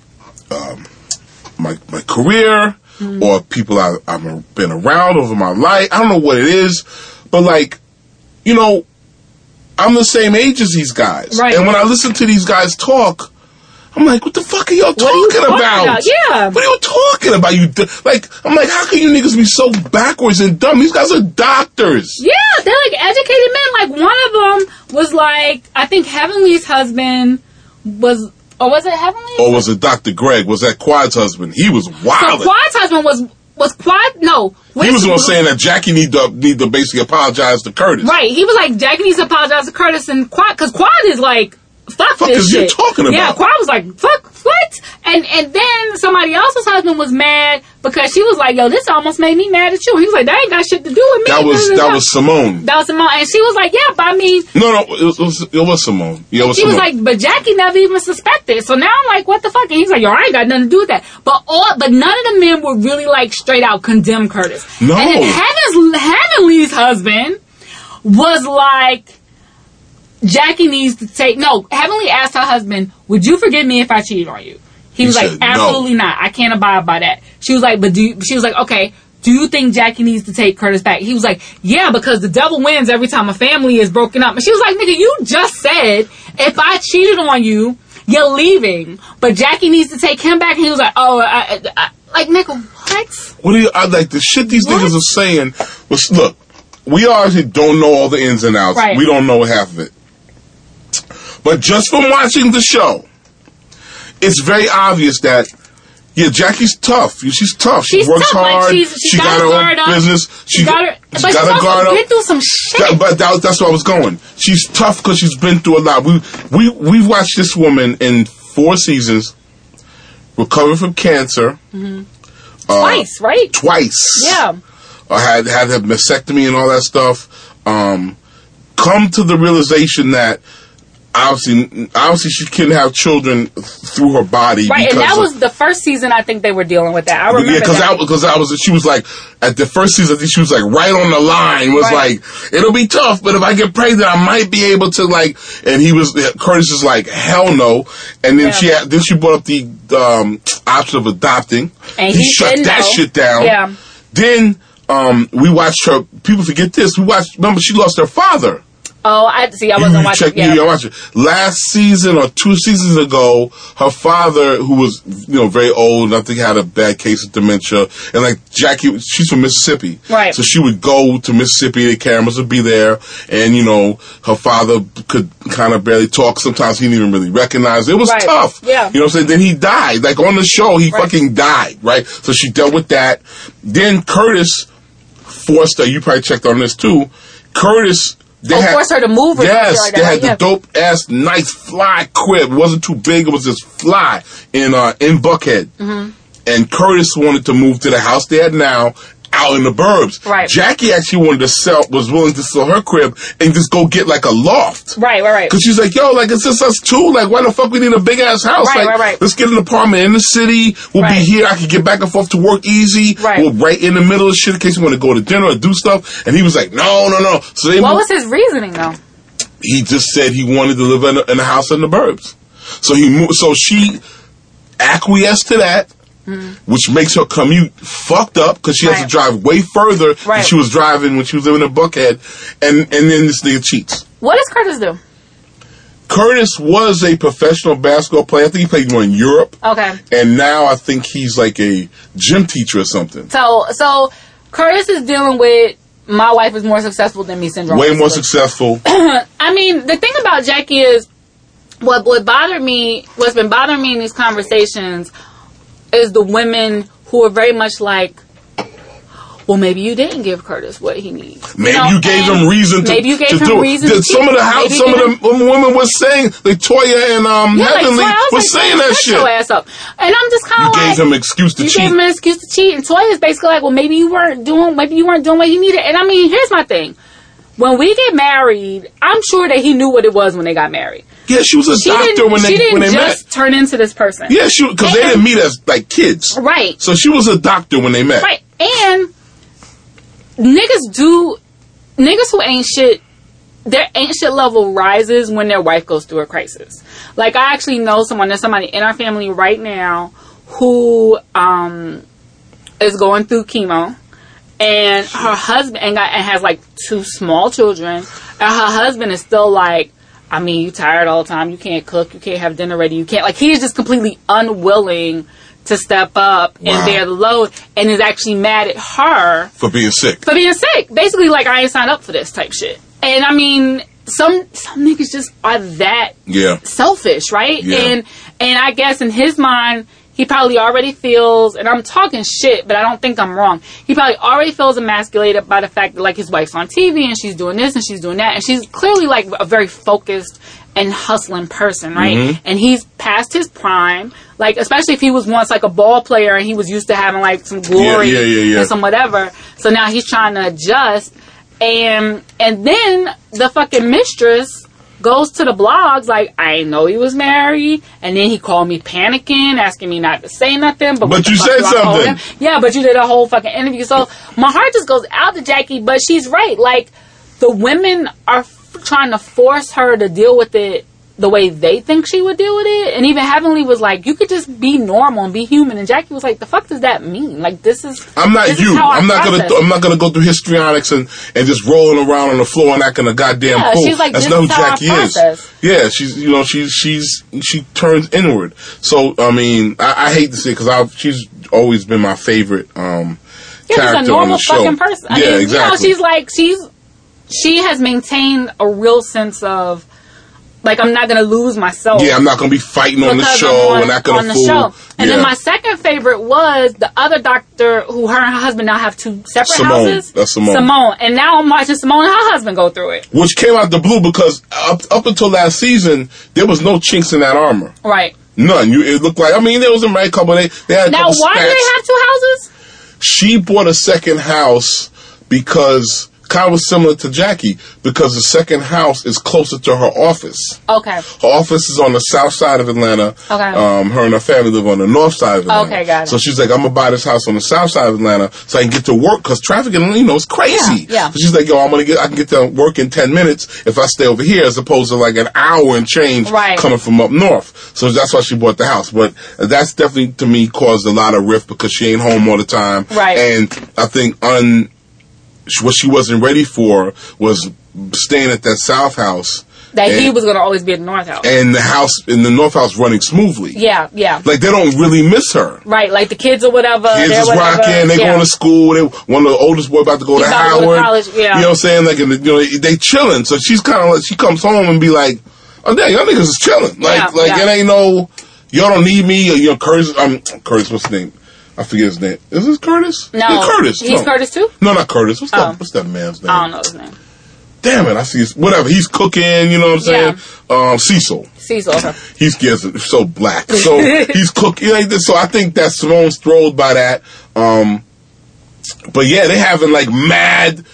career or people I've been around over my life. I don't know what it is, but like, you know, I'm the same age as these guys, right? And when I listen to these guys talk, I'm like, what the fuck are y'all talking about? Yeah. What are you talking about? I'm like, how can you niggas be so backwards and dumb? These guys are doctors. Yeah, they're like educated men. Like one of them was like, I think Heavenly's husband was, or was it Heavenly? Or was it Dr. Greg? Was that Quad's husband? He was wild. So Quad's husband was Quad? No. He was the one saying that Jackie need to basically apologize to Curtis. Right. He was like, Jackie needs to apologize to Curtis and Quad, because Quad is like, fuck this shit. You talking about? Yeah, Quad was like, fuck, what? And then somebody else's husband was mad because she was like, yo, this almost made me mad at you. He was like, that ain't got shit to do with me. That was Simone. That was Simone. And she was like, yeah, but I mean... No, it was Simone. Yeah, it was Simone. She was like, but Jackie never even suspected. So now I'm like, what the fuck? And he's like, yo, I ain't got nothing to do with that. But none of the men would really like straight out condemn Curtis. No. And then Heavenly's husband was like... Jackie needs to take... No, Heavenly asked her husband, would you forgive me if I cheated on you? He was like, absolutely not. I can't abide by that. She was like, she was like, okay, do you think Jackie needs to take Curtis back? He was like, yeah, because the devil wins every time a family is broken up. And she was like, nigga, you just said, if I cheated on you, you're leaving. But Jackie needs to take him back. And he was like, oh, like, nigga, what? What do you... like, the shit these niggas are saying was, look, we obviously don't know all the ins and outs. Right. We don't know half of it. But just from watching the show, it's very obvious that, yeah, Jackie's tough. She's tough. She works hard. Like she got her own business. She got her guard up. Been through some shit. But that's where I was going. She's tough because she's been through a lot. We've watched this woman in 4 seasons recover from cancer. Mm-hmm. Twice, right? Twice. Yeah. Had a mastectomy and all that stuff. Come to the realization that obviously she couldn't have children through her body. Right, and that was the first season. I think they were dealing with that. I remember. Yeah, because she was like at the first season. I think she was like right on the line. Was like, it'll be tough, but if I get pregnant, I might be able to like. And Curtis is like, hell no. And then she brought up the option of adopting. And he shut that shit down. Yeah. Then we watched her. People forget this. Remember, she lost her father. Oh, I wasn't watching. You watch it. Last season or 2 seasons ago, her father, who was very old, and I think had a bad case of dementia, and like Jackie, she's from Mississippi, right? So she would go to Mississippi. The cameras would be there, and her father could kind of barely talk. Sometimes he didn't even really recognize it. It was tough. Yeah, you know what I'm saying. Then he died. Like on the show, he fucking died. Right. So she dealt with that. Then Curtis forced her. You probably checked on this too. Curtis. Forced her to move. Yes, they had the dope ass, nice fly crib. It wasn't too big. It was just fly in Buckhead. Mm-hmm. And Curtis wanted to move to the house they had now, out in the burbs. Right. Jackie actually was willing to sell her crib and just go get like a loft. Right. Because she's like, yo, like it's just us two. Like, why the fuck we need a big ass house? Right. Let's get an apartment in the city. We'll be here. I can get back and forth to work easy. Right. We're right in the middle of shit in case you want to go to dinner or do stuff. And he was like, no. So what was his reasoning though? He just said he wanted to live in a house in the burbs. So he moved. So she acquiesced to that. Mm-hmm. Which makes her commute fucked up because she has to drive way further than she was driving when she was living in Buckhead, and then this nigga cheats. What does Curtis do? Curtis was a professional basketball player. I think he played more in Europe. Okay. And now I think he's like a gym teacher or something. So Curtis is dealing with my wife is more successful than me syndrome. Way more successful. I mean, the thing about Jackie is what's been bothering me in these conversations is the women who are very much like, well, maybe you didn't give Curtis what he needs. Maybe you gave him reason to Maybe you gave him reason to some of the women were saying, like Toya and Heavenly was saying that shit. Your ass up. And I'm just kind of like, you gave him an excuse to cheat. You gave him an excuse to cheat. And Toya is basically like, well, maybe you weren't doing what he needed. And I mean, here's my thing. When we get married, I'm sure that he knew what it was when they got married. Yeah, she was a doctor when they met. She didn't just turn into this person. Yeah, because they didn't meet as like kids. Right. So she was a doctor when they met. Right. And niggas who ain't shit, their ain't shit level rises when their wife goes through a crisis. Like, I actually know there's somebody in our family right now who is going through chemo. And her husband and has like 2 small children, and her husband is still like, I mean, you tired all the time. You can't cook. You can't have dinner ready. You can't, like, he is just completely unwilling to step up and bear the load, and is actually mad at her for being sick. Basically, like, I ain't signed up for this type shit. And I mean, some niggas just are that selfish, right? Yeah. And I guess in his mind, he probably already feels, and I'm talking shit, but I don't think I'm wrong. He probably already feels emasculated by the fact that, like, his wife's on TV and she's doing this and she's doing that. And she's clearly, like, a very focused and hustling person, right? Mm-hmm. And he's past his prime. Like, especially if he was once, like, a ball player and he was used to having, like, some glory and some whatever. So now he's trying to adjust. And then the fucking mistress goes to the blogs like, I didn't know he was married, and then he called me panicking, asking me not to say nothing. But you said something. Yeah, but you did a whole fucking interview. So my heart just goes out to Jackie, but she's right. Like, the women are trying to force her to deal with it the way they think she would deal with it. And even Heavenly was like, you could just be normal and be human. And Jackie was like, the fuck does that mean? Like, this is... I'm not gonna go through histrionics and just rolling around on the floor and acting a goddamn fool. She's like, that's not who Jackie is. Yeah, she turns inward. So, I mean, I hate to say it because she's always been my favorite character she's a normal on the show. Fucking person. I mean, exactly. She's like, she has maintained a real sense of Like, I'm not going to lose my soul. Yeah, I'm not going to be fighting on the show and acting a fool. And then my second favorite was the other doctor who her and her husband now have two separate houses. That's Simone. And now I'm watching Simone and her husband go through it. Which came out the blue because up until last season, there was no chinks in that armor. Right. None. It looked like, I mean, there was a married couple. They had a now, couple why spats. do they have two houses? She bought a second house because, kind of similar to Jackie, because the second house is closer to her office. Okay. Her office is on the south side of Atlanta. Okay. Her and her family live on the north side of Atlanta. Okay, got it. So she's like, I'm going to buy this house on the south side of Atlanta so I can get to work, because traffic in Atlanta is crazy. Yeah. So she's like, yo, I can get to work in 10 minutes if I stay over here, as opposed to like an hour and change coming from up north. So that's why she bought the house. But that's definitely, to me, caused a lot of rift because she ain't home all the time. Right. And I think what she wasn't ready for was staying at that south house. That he was going to always be at the north house. And the house in the north house running smoothly. Yeah, yeah. Like, they don't really miss her. Right, like the kids or whatever. Kids is rocking. They going to school. One of the oldest boy about to go to Howard. To college, yeah. You know what I'm saying? Like, they chilling. So she's kind of like, she comes home and be like, oh, damn, y'all niggas is chilling. It ain't no, y'all don't need me. Or, Curtis, what's his name? I forget his name. Is this Curtis? No. Yeah, Curtis. He's Curtis too? No, not Curtis. What's that man's name? I don't know his name. Damn it, I see whatever. He's cooking, you know what I'm saying? Yeah. Cecil. Okay. He's so black. So he's cooking like this. So I think that Simone's thrilled by that. But yeah, they having like mad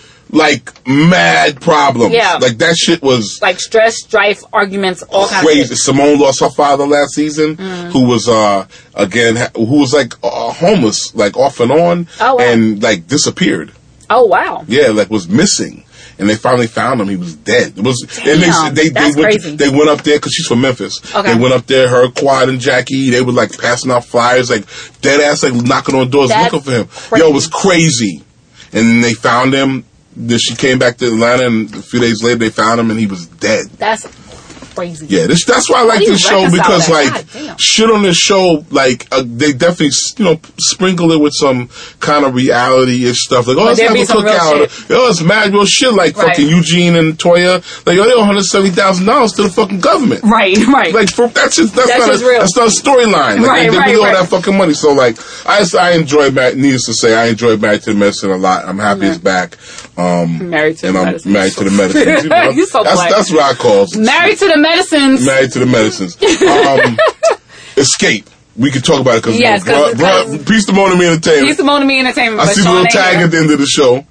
problems. Yeah. Like that shit was like stress, strife, arguments, all kinds of crazy. Simone lost her father last season, who was like homeless, like off and on, and like disappeared. Oh wow. Yeah, like was missing. And they finally found him. He was dead. It was. Damn, that's crazy. They went up there because she's from Memphis. Okay. They went up there. Her, Quad, and Jackie. They were like passing out flyers, like dead ass, like knocking on doors, looking for him. Crazy. Yo, it was crazy. And then they found him. Then she came back to Atlanta, and a few days later, they found him, and he was dead. That's crazy. Yeah, that's why I like this show, because shit on this show, like they definitely sprinkle it with some kind of reality-ish stuff. Like, let's have a cookout. It's mad real shit. Like fucking Eugene and Toya, like they owe $170,000 to the fucking government. Right. Like that's not a storyline. Like they blew all that fucking money. So like I enjoy needless to say, I enjoy Married to the Medicine a lot. I'm happy it's back. Married to the Medicine. Married to the Medicine. You so that's what I call it. Married to the Medicines. Married to the Medicines. Escape. We could talk about it because Peace to Mona Me Entertainment. Peace to Mona Me Entertainment. I see the little tag at the end of the show.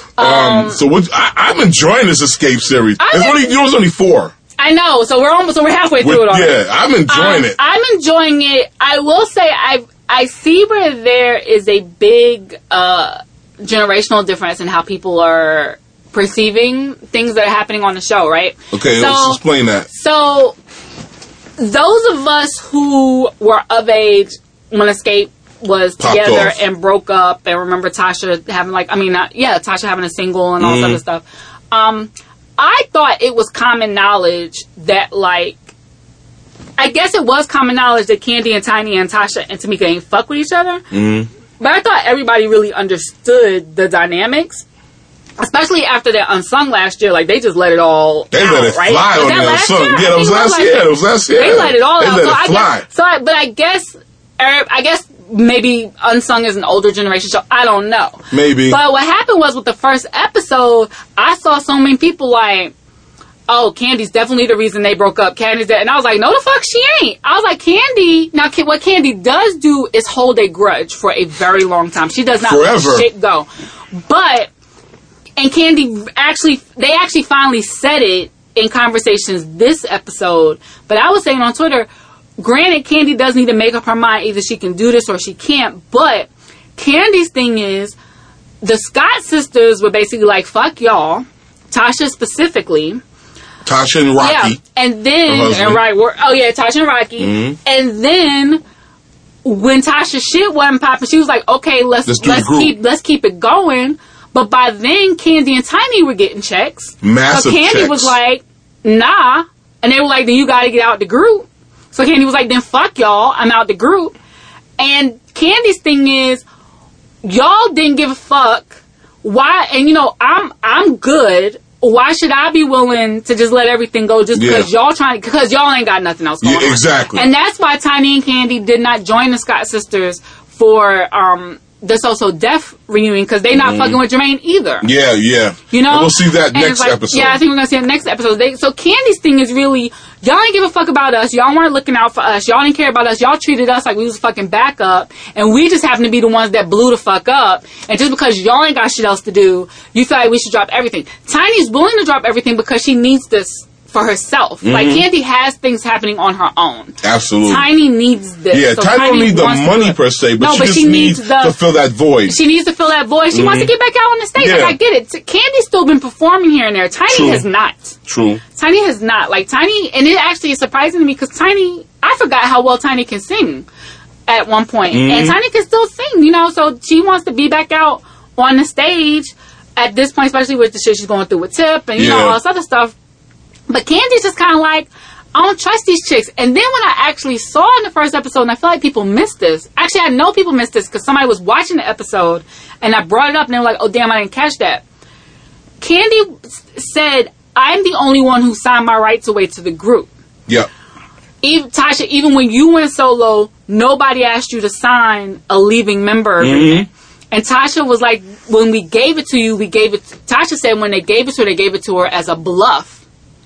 So I'm enjoying this Escape series. There's only 4. I know. So we're halfway through it already. Yeah, I'm enjoying it. I'm enjoying it. I will say I see where there is a big generational difference in how people are perceiving things that are happening on the show, right? Okay, let's explain that. So, those of us who were of age when Escape was together and broke up, and remember Tasha having Tasha having a single and all this other stuff. I thought it was common knowledge that, like, I guess it was common knowledge that Candy and Tiny and Tasha and Tamika ain't fuck with each other. But I thought everybody really understood the dynamics. Especially after that Unsung last year, like they just let it all. They let it fly on the Unsung. Yeah, it was last year. It was last year. They let it all out. They let it fly. But I guess maybe Unsung is an older generation show. I don't know. Maybe. But what happened was with the first episode, I saw so many people like, "Oh, Candy's definitely the reason they broke up. Candy's dead," and I was like, "No, the fuck she ain't." I was like, Candy. Now, what Candy does do is hold a grudge for a very long time. She does not let shit go, but. And Candy they actually finally said it in conversations this episode. But I was saying on Twitter, granted, Candy does need to make up her mind. Either she can do this or she can't. But Candy's thing is, the Scott sisters were basically like, fuck y'all. Tasha specifically. Tasha and Rocky. Yeah. And then, Tasha and Rocky. Mm-hmm. And then, when Tasha's shit wasn't popping, she was like, okay, let's keep it going. But by then, Candy and Tiny were getting checks. Massive checks. So Candy was like, nah. And they were like, then you gotta get out the group. So Candy was like, then fuck y'all, I'm out the group. And Candy's thing is, y'all didn't give a fuck. Why? And I'm good why should I be willing to just let everything go just because because y'all ain't got nothing else going on? Exactly. And that's why Tiny and Candy did not join the Scott sisters for the So Def reunion, because they not fucking with Jermaine either. Yeah. You know? And we'll see that next episode. Yeah, I think we're going to see it next episode. So Candy's thing is really, y'all ain't give a fuck about us. Y'all weren't looking out for us. Y'all didn't care about us. Y'all treated us like we was fucking backup. And we just happen to be the ones that blew the fuck up. And just because y'all ain't got shit else to do, you feel like we should drop everything. Tiny's willing to drop everything because she needs this for herself. Like, Candy has things happening on her own. Absolutely. Tiny needs this. Yeah, so Tiny don't need the money per se, but she just needs to fill that void. She needs to fill that void. She wants to get back out on the stage. Like, I get it. Candy's still been performing here and there. Tiny has not. True. Tiny has not. Like, Tiny, and it actually is surprising to me because Tiny, I forgot how well Tiny can sing at one point. And Tiny can still sing, you know, so she wants to be back out on the stage at this point, especially with the shit she's going through with Tip and, you know, all this other stuff. But Candy's just kind of like, I don't trust these chicks. And then when I actually saw in the first episode, and I feel like people missed this. Actually, I know people missed this because somebody was watching the episode, and I brought it up, and they were like, oh, damn, I didn't catch that. Candy said, I'm the only one who signed my rights away to the group. Yeah. Tasha, even when you went solo, nobody asked you to sign a leaving member agreement. And Tasha was like, when we gave it to you, Tasha said when they gave it to her as a bluff.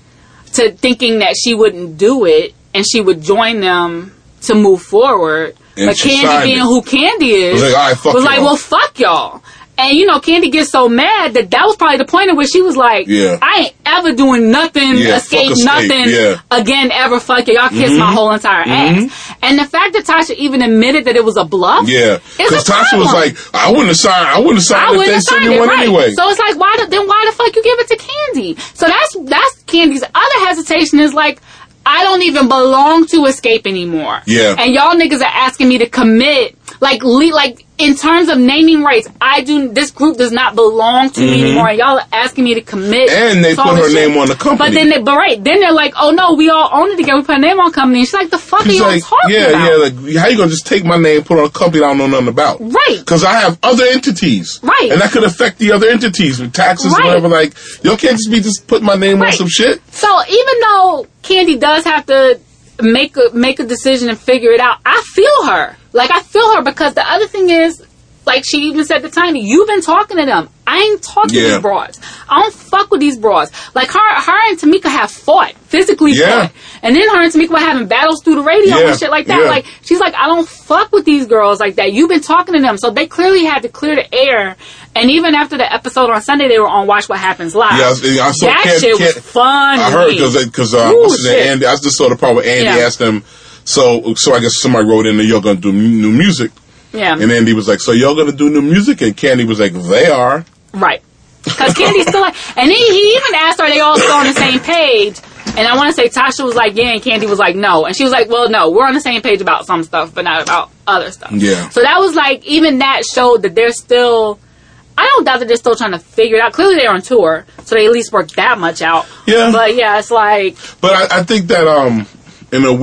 To thinking that she wouldn't do it and she would join them to move forward. And but Candy being who Candy is was like, well, fuck y'all. And, you know, Candy gets so mad that was probably the point at which she was like, I ain't ever doing nothing, escape nothing again, ever, fuck y'all kiss my whole entire ass. And the fact that Tasha even admitted that it was a bluff. Yeah. Because Tasha was like, I wouldn't have signed if they sent me one anyway. So it's like, why the fuck you give it to Candy? So that's Candy's other hesitation is like, I don't even belong to Escape anymore. Yeah. And y'all niggas are asking me to commit, like in terms of naming rights, this group does not belong to me anymore. And y'all are asking me to commit. And they put her name on the company. But then they're like, oh no, we all own it together. We put a name on the company. And she's like, the fuck are y'all talking about? Yeah, like, how you gonna just take my name, put on a company I don't know nothing about? Right. Because I have other entities. Right. And that could affect the other entities with taxes or whatever. Like, y'all can't just put my name on some shit. So even though Candy does have to make a decision and figure it out, I feel her. Like, I feel her because the other thing is, like she even said to Tiny, you've been talking to them. I ain't talking to these broads. I don't fuck with these broads. Like, her and Tamika have fought, physically fought. And then her and Tamika were having battles through the radio and shit like that. Like, she's like, I don't fuck with these girls like that. You've been talking to them. So they clearly had to clear the air. And even after the episode on Sunday, they were on Watch What Happens Live. Yeah, I saw that shit was fun. I heard because Andy, I just saw the part where Andy asked them, so I guess somebody wrote in that you're going to do new music. Yeah. And Andy was like, so y'all going to do new music? And Candy was like, they are. Right. Because Candy's still like, and he even asked, are they all still on the same page? And I want to say Tasha was like, yeah, and Candy was like, no. And she was like, well, no, we're on the same page about some stuff, but not about other stuff. Yeah. So that was like, even that showed that they're still, I don't doubt that they're still trying to figure it out. Clearly they're on tour, so they at least worked that much out. Yeah. But yeah, it's like. But I think that in a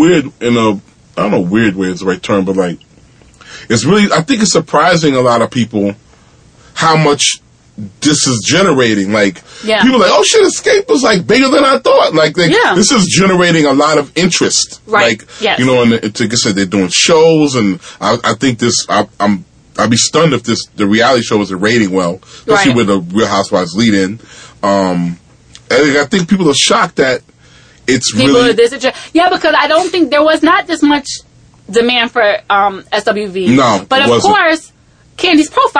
I don't know, weird way is the right term, but like, it's really, I think it's surprising a lot of people how much this is generating. Like, people are like, oh shit, Escape was like bigger than I thought. Like, this is generating a lot of interest. Right. Like, you know, and like I said, they're doing shows, and I think this, I'd be stunned if the reality show wasn't rating well, especially with the Real Housewives lead in. And I think people are shocked that it's people really. Yeah, because I don't think there was not this much demand for SWV. No, but of course, Candy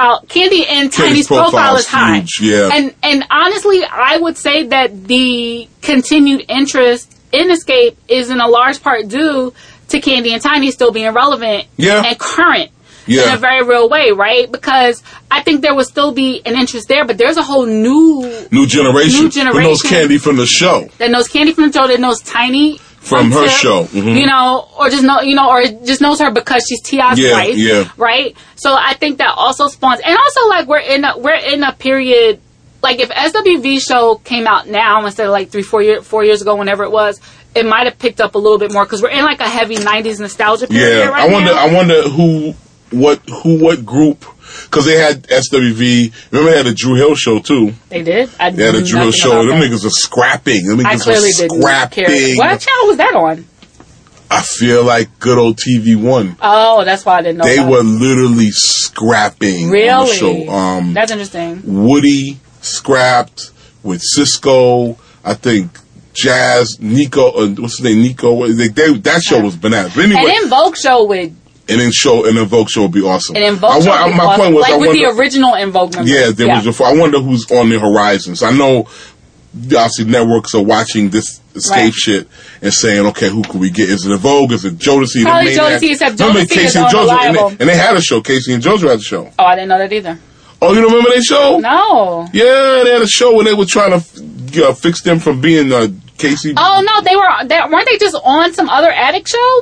and Tiny's profile is high. Huge, yeah. And honestly, I would say that the continued interest in Escape is in a large part due to Candy and Tiny still being relevant and current in a very real way, right? Because I think there would still be an interest there, but there's a whole new generation who knows Candy from the show. That knows Candy from the show, that knows Tiny from her show, you know, or just knows her because she's T.I.'s wife, right? So I think that also spawns, and also like we're in a period, like if SWV show came out now instead of like 4 years ago, whenever it was, it might have picked up a little bit more because we're in like a heavy '90s nostalgia period right now. I wonder what group Because they had SWV. Remember they had the Drew Hill show, too. They did? They had the Drew Hill show. Them niggas were scrapping. I clearly didn't care. What channel was that on? I feel like good old TV1. Oh, that's why I didn't know They were literally scrapping really? on the show. That's interesting. Woody scrapped with Cisco. I think Jazz, Nico, what's his name? Nico. That show was bananas. But anyway, and then Vogue show would. And then Vogue show would be awesome. And then Vogue show would be my awesome. point was, like with the original In Vogue members. Yeah, there was before. I wonder who's on the horizons. I know, obviously, networks are watching this escape shit and saying, okay, who can we get? Is it a Vogue? Is it Jodeci? Probably Jodeci, except Jodeci Casey is unreliable. And they had a show. Casey and JoJo had a show. Oh, I didn't know that either. Oh, you don't remember that show? No. Yeah, they had a show where they were trying to fix them from being Casey. Oh no, weren't they just on some other addict show?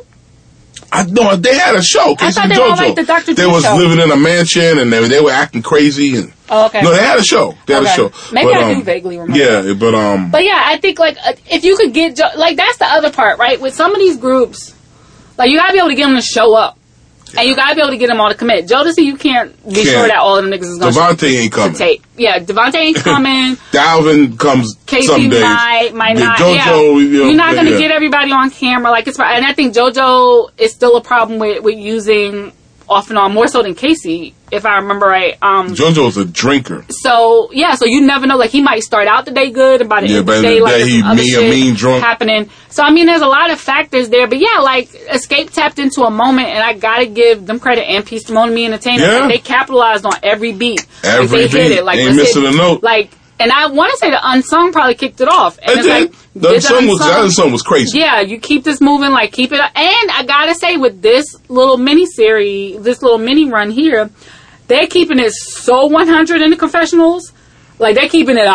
No, they had a show. Casey and JoJo. Like the Dr. They was show. living in a mansion and they were acting crazy and. Oh, okay. No, they had a show. Maybe I do vaguely remember. Yeah, But yeah, I think like if you could get like that's the other part, right? With some of these groups, like you gotta be able to get them to show up. And you gotta be able to get them all to commit. Jodeci, you can't be sure that all of them niggas is gonna Devontae ain't coming. Tape. Yeah, Devontae ain't coming. Dalvin comes Casey some days. might not. JoJo, you're not gonna get everybody on camera. Like and I think JoJo is still a problem with using off and on more so than Casey, if I remember right. JoJo's a drinker. So you never know. Like he might start out the day good, and by the end of the day, like he other shit mean drunk happening. So I mean, there's a lot of factors there. But yeah, like Escape tapped into a moment, and I gotta give them credit and Peace to Me Entertainment. Yeah. Like, they capitalized on every beat. Every beat. Hit it. Like ain't missing a note. Like, and I want to say the Unsung probably kicked it off. And it did. Like, the Unsung was crazy. Yeah, you keep this moving, like keep it. And I gotta say, with this little mini series, this little mini run here, they're keeping it so 100 in the confessionals. Like they're keeping it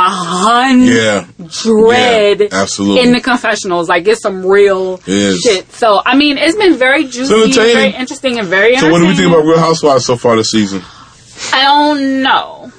100 absolutely in the confessionals. Like it's some real shit. So I mean, it's been very juicy, very interesting, and very. So what do we think about Real Housewives so far this season? I don't know.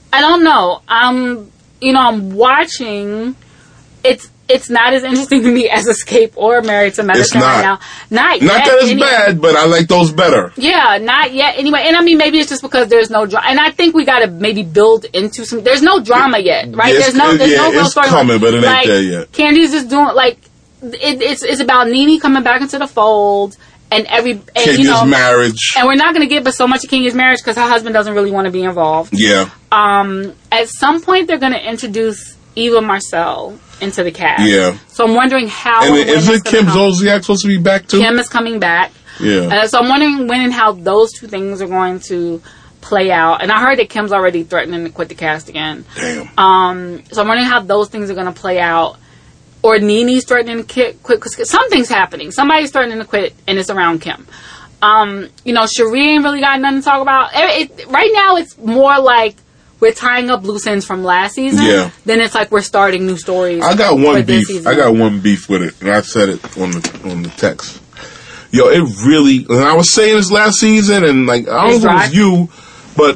I'm watching. It's not as interesting to me as Escape or Married to Medicine right now. Not yet. Not that it's bad, but I like those better. Yeah, not yet. Anyway, and I mean, maybe it's just because there's no drama. And I think we got to maybe build into some. There's no drama yet, right? There's no real story. It's coming, but it ain't there yet. Candy's just doing it's about Nene coming back into the fold. And Kenya's marriage. And we're not going to get but so much of Kenya's marriage because her husband doesn't really want to be involved. Yeah. At some point, they're going to introduce Eva Marcel into the cast. Yeah. So I'm wondering how. And is it Kim Zolciak supposed to be back too? Kim is coming back. Yeah. So I'm wondering when and how those two things are going to play out. And I heard that Kim's already threatening to quit the cast again. Damn. So I'm wondering how those things are going to play out. Or Nene's threatening to quit because something's happening. Somebody's threatening to quit, and it's around Kim. Cherie ain't really got nothing to talk about. Right now, it's more like we're tying up loose ends from last season. Yeah. Then it's like we're starting new stories. I got one beef. I got one beef with it, and I said it on the text. Yo, it really. And I was saying this last season, and like I don't know if it was you, but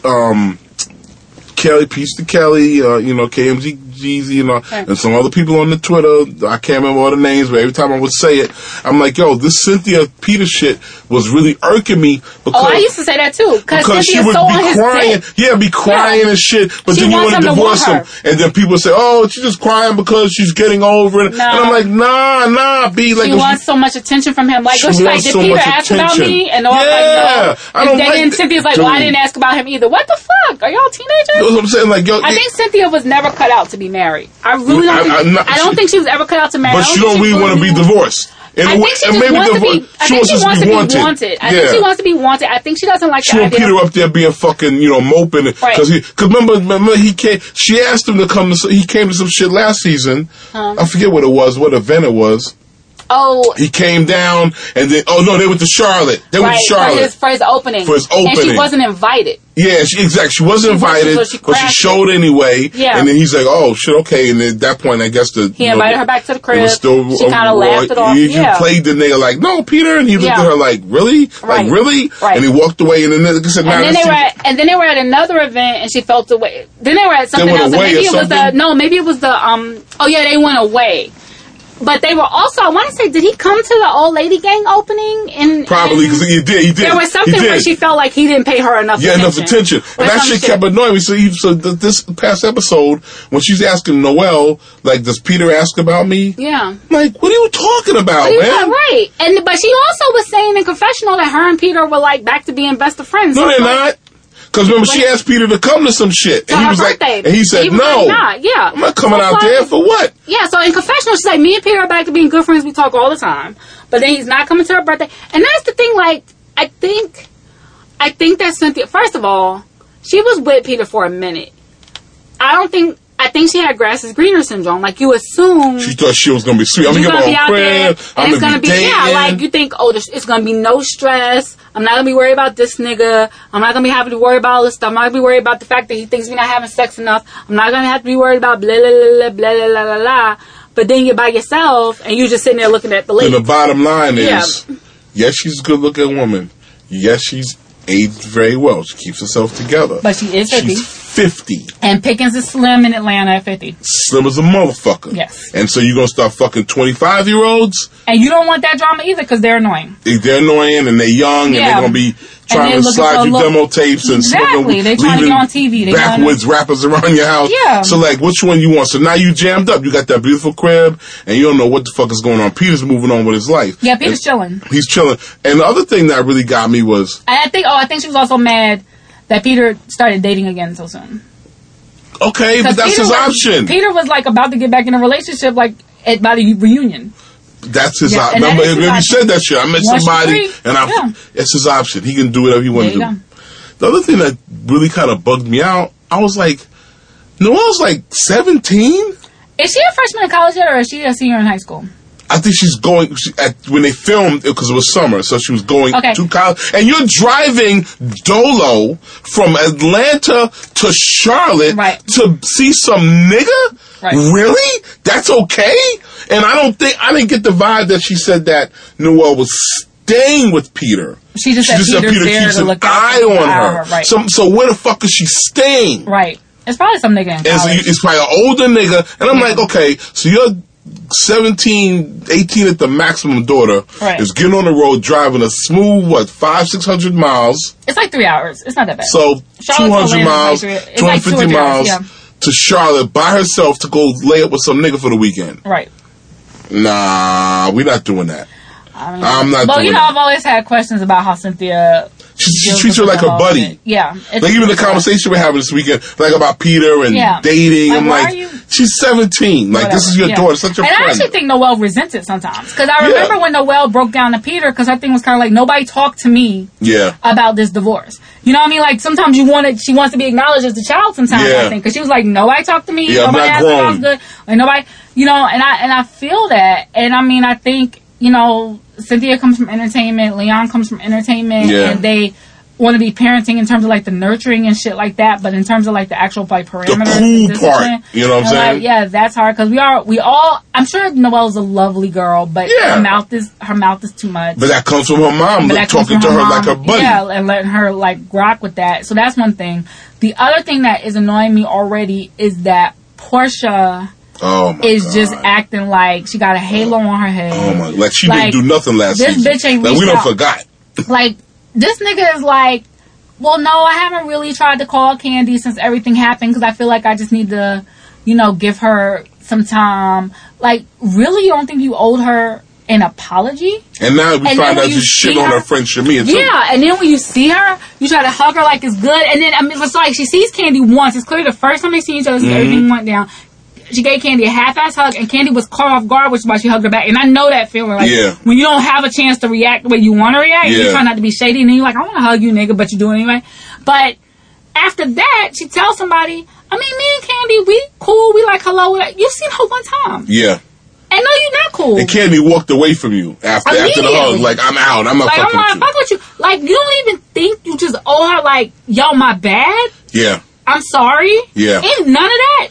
Kelly, peace to Kelly, KMG. Jeezy and some other people on the Twitter. I can't remember all the names, but every time I would say it, I'm like, yo, this Cynthia Peter shit was really irking me. Because, I used to say that too. Because she would be crying. Yeah, be crying and shit. But then you want to divorce him. And then people say, oh, she's just crying because she's getting over it. No. And I'm like, nah, be like. She wants so much attention from him. Like, did Peter ask about me? And all no. And then Cynthia's like, well, I didn't ask about him either. What the fuck? Are y'all teenagers? That's what I'm saying. Like, yo, I think Cynthia was never cut out to be married. I really don't I don't think she was ever cut out to marry. But she don't really want to be divorced. I think she just wants to be. I think she wants to be wanted. I think she wants to be wanted. I think she doesn't like. She want Peter up there being fucking, moping. Because remember he came. She asked him to come. He came to some shit last season. I forget what it was. What event it was. Oh. He came down and then. Oh no, they went to Charlotte. They went to Charlotte for his opening. And she wasn't invited. Yeah, exactly. She wasn't invited, but she showed anyway. Yeah. And then he's like, "Oh shit, okay." And at that point, I guess he invited her back to the crib. She kind of laughed it off. He played the nigga like, "No, Peter," and he looked at her like, "Really? Like really?" Right. And he walked away. And then like I said, and then they were at another event, and she felt away. Then they were at something else. Maybe it was maybe it was the. Oh yeah, they went away. But they were also, I want to say, did he come to the old lady gang opening? Probably, because he did. There was something where she felt like he didn't pay her enough attention. Enough attention. And that shit kept annoying me. So this past episode, when she's asking Noelle, like, does Peter ask about me? Yeah. I'm like, what are you talking about, man? Right. But she also was saying in confessional that her and Peter were, like, back to being best of friends. No, they're not. Because remember, she asked Peter to come to some shit. And he was birthday. like, and he said, no. Yeah. I'm not coming out there for what? Yeah, so in confessional, she's like, me and Peter are back to being good friends. We talk all the time. But then he's not coming to her birthday. And that's the thing, like, I think that Cynthia, first of all, she was with Peter for a minute. I think she had grass is greener syndrome. Like, you assume... She thought she was going to be sweet. I'm going to be out there, and it's going to be, like, you think, it's going to be no stress. I'm not going to be worried about this nigga. I'm not going to be having to worry about all this stuff. I'm not going to be worried about the fact that he thinks we're not having sex enough. I'm not going to have to be worried about blah, blah, blah, blah, blah, blah, blah. But then you're by yourself, and you're just sitting there looking at the lady. And the bottom line is, yes, she's a good-looking woman. Yes, she's aged very well. She keeps herself together. But she is 50. She's 50. And Pickens is slim in Atlanta at 50. Slim as a motherfucker. Yes. And so you're going to start fucking 25-year-olds? And you don't want that drama either because they're annoying. They're annoying and they're young and they're going to be trying to slide you demo tapes and exactly. They're trying to get on TV. Backwoods rappers around your house. Yeah. So, like, which one you want? So now you jammed up. You got that beautiful crib and you don't know what the fuck is going on. Peter's moving on with his life. Yeah, Peter's chilling. He's chilling. And the other thing that really got me was... I think she was also mad that Peter started dating again so soon. Okay, but that's his option. Peter was, like, about to get back in a relationship, like, by the reunion. That's his option. Remember, you said that shit. I met somebody, and it's his option. He can do whatever he wants to do. The other thing that really kind of bugged me out, I was like, Noelle's like 17? Is she a freshman in college yet, or is she a senior in high school? I think she's going, when they filmed, because it was summer, so she was going to college. And you're driving Dolo from Atlanta to Charlotte to see some nigga? Right. Really? That's okay? And I didn't get the vibe that she said that Noelle was staying with Peter. She just said Peter keeps an eye on her. Right. So where the fuck is she staying? Right. It's probably some nigga in college. It's probably an older nigga. And I'm like, okay, so you're 17, 18 at the maximum, daughter is getting on the road driving a smooth 500-600 miles. It's like 3 hours. It's not that bad. So 200 miles, 250 miles to Charlotte by herself to go lay up with some nigga for the weekend. Right. Nah, we're not doing that. I'm not doing that. Well, I've always had questions about how Cynthia... She treats her like a buddy. Yeah. Like even the conversation we're having this weekend, like about Peter and dating. I'm like, she's 17. Like, this is your daughter, such a friend. And I actually think Noelle resents it sometimes. Because I remember when Noelle broke down to Peter, because her thing was kind of like, nobody talked to me about this divorce. You know what I mean? Like, sometimes she wants to be acknowledged as the child sometimes, I think. Because she was like, nobody talked to me. Nobody asked if I was good. Like, nobody, and I feel that. And I mean, I think, Cynthia comes from entertainment, Leon comes from entertainment, and they want to be parenting in terms of like the nurturing and shit like that, but in terms of like the actual like parameters, the cool part, you know what I'm saying? Like, that's hard because we all. I'm sure Noelle's a lovely girl, but her mouth is too much. But that comes from her mom, talking to her like her buddy, and letting her like rock with that. So that's one thing. The other thing that is annoying me already is that Portia. Is just acting like she got a halo on her head. Oh my! Like she didn't do nothing last season. This bitch ain't like we don't forgot. Like this nigga is like, well, no, I haven't really tried to call Candy since everything happened because I feel like I just need to, give her some time. Like, really, you don't think you owed her an apology? And now we find out you shit on her friend Shamia too. Yeah, and then when you see her, you try to hug her like it's good, and then it's like she sees Candy once. It's clear the first time they see each other, everything went down. She gave Candy a half-ass hug, and Candy was caught off guard, which is why she hugged her back. And I know that feeling. Like, when you don't have a chance to react the way you want to react, you try not to be shady, and then you're like, I want to hug you, nigga, but you do it anyway. But after that, she tells somebody, me and Candy, we cool, we like hello. You've seen her one time. Yeah. And no, you're not cool. And Candy walked away from you after the hug. Like, I'm out. I'm not fucking with you. Like, you don't even think you just owe her, like, yo, my bad? Yeah. I'm sorry. Yeah. Ain't none of that.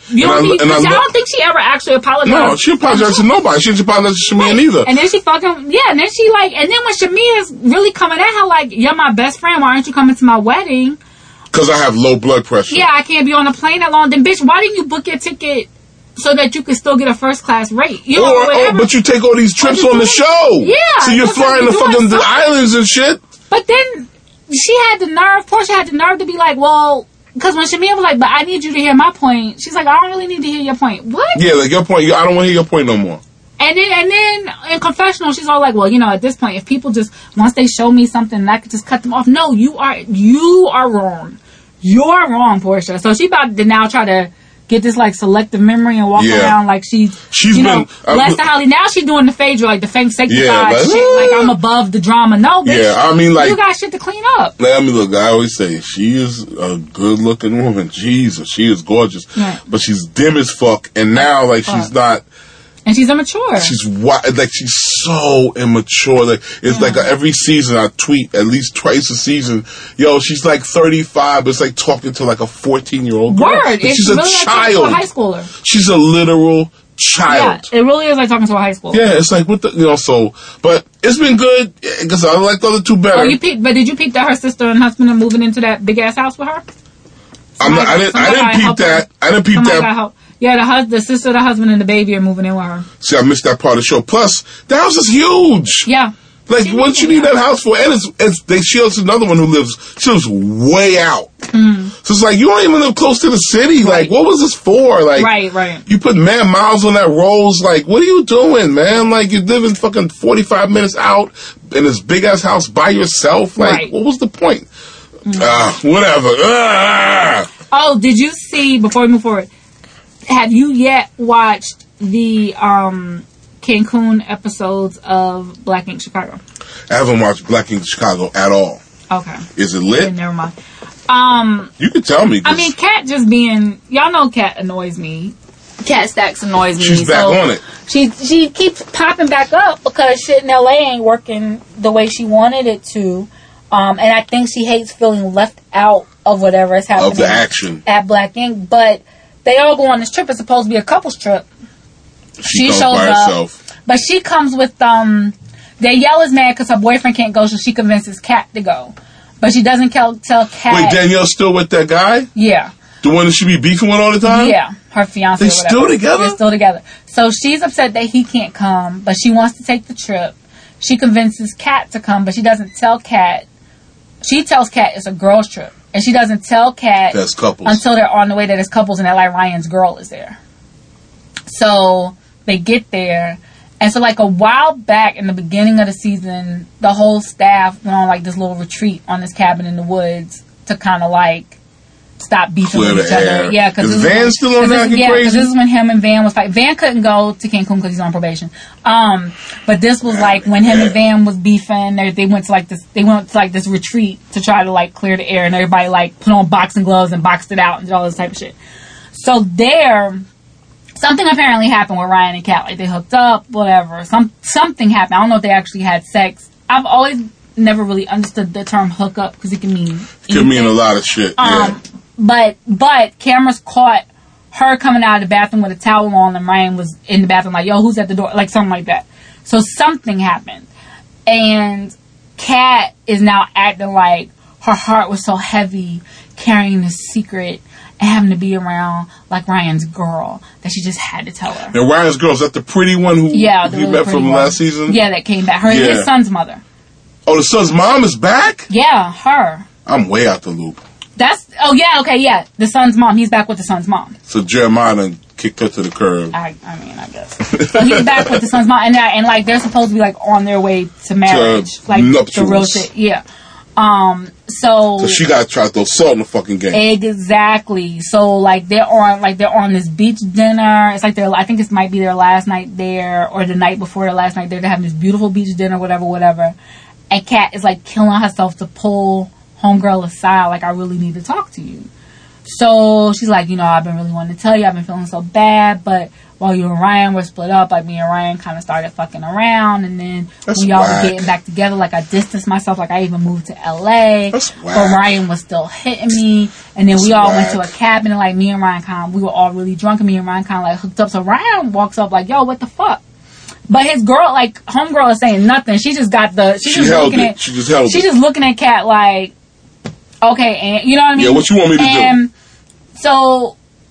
I don't think she ever actually apologized. No, she apologized to nobody. She didn't apologize to Shamia neither. And then she and then she and then when Shamia's really coming at her like, you're my best friend, why aren't you coming to my wedding? Because I have low blood pressure. Yeah, I can't be on a plane that long. Then bitch, why didn't you book your ticket so that you can still get a first class rate. You but you take all these trips on the show. Yeah. So you're flying to fucking the islands and shit. But then Portia had the nerve to be like, well, because when Shamia was like, but I need you to hear my point, she's like, I don't really need to hear your point. What? Yeah, like your point, I don't want to hear your point no more. And then in confessional, she's all like, well, at this point, if people just, once they show me something, I could just cut them off. No, you are wrong. You're wrong, Portia. So she about to now try to get this like selective memory and walk around like she's been Lester Holly. Now she's doing the Phaedra, like the fake sanctified shit. Like I'm above the drama. No, bitch. Yeah, I mean, like you got shit to clean up. Let me look. I always say she is a good-looking woman. Jesus, she is gorgeous, but she's dim as fuck. And now, like, she's not. And she's immature. She's she's so immature. Like it's like every season I tweet at least twice a season. Yo, she's like 35, but it's like talking to like a 14-year-old girl. Word, she's really a child. Like a high schooler. She's a literal child. Yeah, it really is like talking to a high schooler. Yeah, it's like what the So, but it's been good because I like the other two better. But did you peep that her sister and husband are moving into that big ass house with her? I didn't peep that. I didn't peep that. Yeah, the sister, the husband, and the baby are moving in with her. See, I missed that part of the show. Plus, the house is huge. Yeah. Like, what you need that house for? And she has another one who lives way out. Mm. So it's like, you don't even live close to the city. Right. Like, what was this for? Like, right. You put mad miles on that Rolls. Like, what are you doing, man? Like, you're living fucking 45 minutes out in this big-ass house by yourself. Like, what was the point? Whatever. Oh, did you see, before we move forward, have you yet watched the Cancun episodes of Black Ink Chicago? I haven't watched Black Ink Chicago at all. Okay. Is it lit? Yeah, never mind. You can tell me. I mean, Kat just being... Y'all know Kat annoys me. Kat Stacks annoys me. She's back on it. She keeps popping back up because shit in LA ain't working the way she wanted it to. And I think she hates feeling left out of whatever is happening. Of the action. At Black Ink. But... They all go on this trip. It's supposed to be a couple's trip. She shows up, herself. But she comes with Danielle is mad because her boyfriend can't go, so she convinces Kat to go. But she doesn't tell Kat. Wait, Danielle's still with that guy? Yeah. The one that she be beefing with all the time? Yeah, her fiance. They still together? They're still together. So she's upset that he can't come, but she wants to take the trip. She convinces Kat to come, but she doesn't tell Kat. She tells Kat it's a girls' trip. And she doesn't tell Kat that's couples until they're on the way that it's couples and that like Ryan's girl is there. So they get there. And so like a while back in the beginning of the season, the whole staff went on like this little retreat on this cabin in the woods to kind of like stop beefing with each other. Yeah, because Van's still on that crazy. Yeah, because this is when him and Van was fighting. Van couldn't go to Cancun because he's on probation. But this was like when him and Van was beefing. They went to like this. They went to like this retreat to try to like clear the air, and everybody like put on boxing gloves and boxed it out and did all this type of shit. So there, something apparently happened with Ryan and Kat. Like they hooked up, whatever. Something happened. I don't know if they actually had sex. I've always never really understood the term hookup because it can mean a lot of shit. Yeah. But cameras caught her coming out of the bathroom with a towel on, and Ryan was in the bathroom like, yo, who's at the door? Like something like that. So something happened. And Kat is now acting like her heart was so heavy carrying this secret and having to be around like Ryan's girl that she just had to tell her. And Ryan's girl, is that the pretty one who you met from last season? Yeah, that came back. His son's mother. Oh, the son's mom is back? Yeah, her. I'm way out the loop. The son's mom. He's back with the son's mom. So Jeremiah done kicked her to the curb. I guess. So he's back with the son's mom, and like they're supposed to be like on their way to marriage, like nuptials. The real shit. Yeah. So she got to try to throw salt in the fucking game. Exactly. So like they're on this beach dinner. It's like I think this might be their last night there, or the night before their last night there. They're having this beautiful beach dinner, whatever. And Kat is like killing herself to pull homegirl aside, like, I really need to talk to you. So she's like, I've been really wanting to tell you, I've been feeling so bad, but while you and Ryan were split up, like, me and Ryan kind of started fucking around, and then when y'all were getting back together, like, I distanced myself, like, I even moved to LA, but Ryan was still hitting me, and then we all went to a cabin, and, like, me and Ryan we were all really drunk, and me and Ryan kind of, like, hooked up, so Ryan walks up, like, yo, what the fuck? But his girl, like, homegirl is saying nothing. She just got She just looking at Kat like, okay, and you know what I mean? Yeah, what you want me to do? So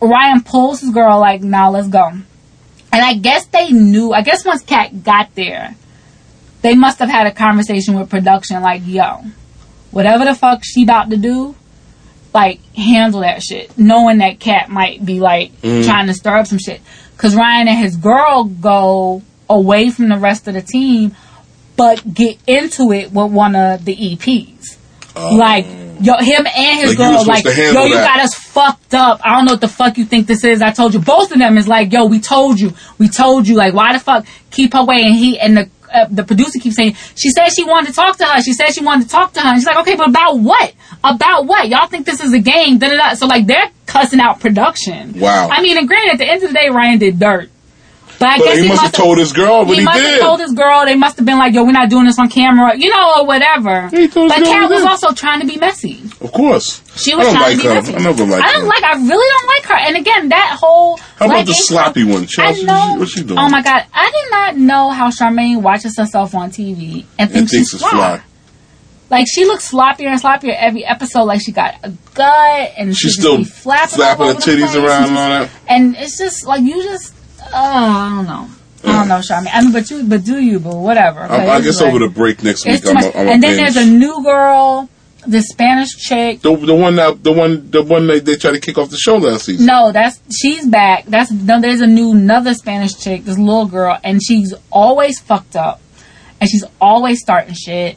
Ryan pulls his girl like, nah, let's go. And I guess they knew. I guess once Kat got there, they must have had a conversation with production like, yo, whatever the fuck she about to do, like, handle that shit. Knowing that Kat might be, like, trying to stir up some shit. Because Ryan and his girl go away from the rest of the team, but get into it with one of the EPs. Like, yo, him and his girl, like, yo, you got us fucked up. I don't know what the fuck you think this is. I told you. Both of them is like, yo, we told you. Like, why the fuck keep her way? And he and the producer keeps saying, she said she wanted to talk to her. And she's like, okay, but about what? Y'all think this is a game? Da-da-da. So, like, they're cussing out production. Wow. I mean, and granted, at the end of the day, Ryan did dirt. But I guess he must have told his girl what he did. He must have told his girl. They must have been like, yo, we're not doing this on camera, you know, or whatever. But Kat was also trying to be messy. Of course. She was trying to be messy. I really don't like her. And again, that whole... How about the sloppy one? Chelsea, what's she doing? Oh my God. I did not know how Charmaine watches herself on TV and thinks she's fly. Like, she looks sloppier and sloppier every episode. Like, she got a gut and she's still flapping her titties around and all that. And it's just, like, you just... I don't know. Charmaine. I mean, but whatever. I guess over the break next week, and then there's a new girl, the Spanish chick. The one they tried to kick off the show last season. No, she's back. There's another Spanish chick, this little girl, and she's always fucked up, and she's always starting shit.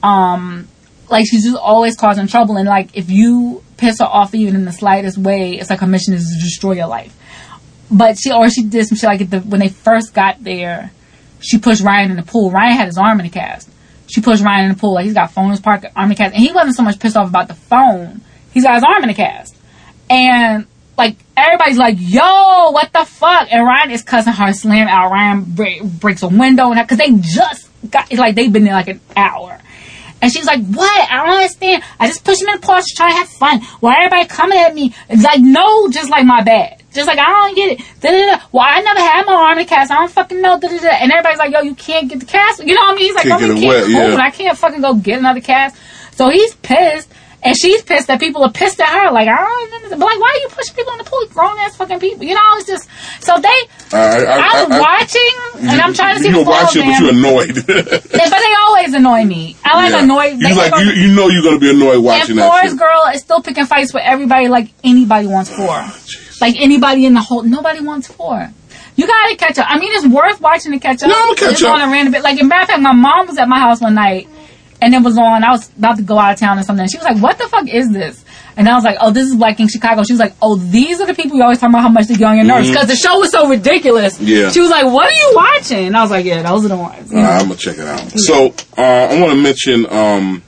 Like, she's just always causing trouble, and like, if you piss her off even in the slightest way, it's like her mission is to destroy your life. But she did some shit like when they first got there, she pushed Ryan in the pool. Ryan had his arm in a cast. She pushed Ryan in the pool. Like, he's got phone in his pocket, arm in a cast. And he wasn't so much pissed off about the phone. He's got his arm in a cast. And, like, everybody's like, yo, what the fuck? And Ryan is cussing her, slam out. Ryan breaks a window. Because they just got, it's like they've been there like an hour. And she's like, what? I don't understand. I just pushed him in the pool trying to have fun. Why everybody coming at me? It's like, no, just like my bad. Just like, I don't get it. Da-da-da. Well, I never had my arm in a cast. I don't fucking know. Da-da-da. And everybody's like, yo, you can't get the cast. You know what I mean? He's like, I can't fucking go get another cast. So he's pissed. And she's pissed that people are pissed at her. Like, I don't know. But like, why are you pushing people in the pool? Grown ass fucking people. You know, it's just. So I was watching, and I'm trying to see what's going on. But you're annoyed. But they always annoy me. I like annoyed. You know you're going to be annoyed watching that. And Forrest girl is still picking fights with everybody like anybody wants for. Like, anybody in the whole... Nobody wants 4. You gotta catch up. I mean, it's worth watching to catch up. No, I'm catch up. On a random bit. Like, in fact, my mom was at my house one night, and it was on. I was about to go out of town or something. And she was like, what the fuck is this? And I was like, oh, this is Black King Chicago. She was like, oh, these are the people you always talk about how much they get on your nerves. Because the show was so ridiculous. Yeah. She was like, what are you watching? And I was like, yeah, those are the ones. I'm going to check it out. Yeah. So, I want to mention a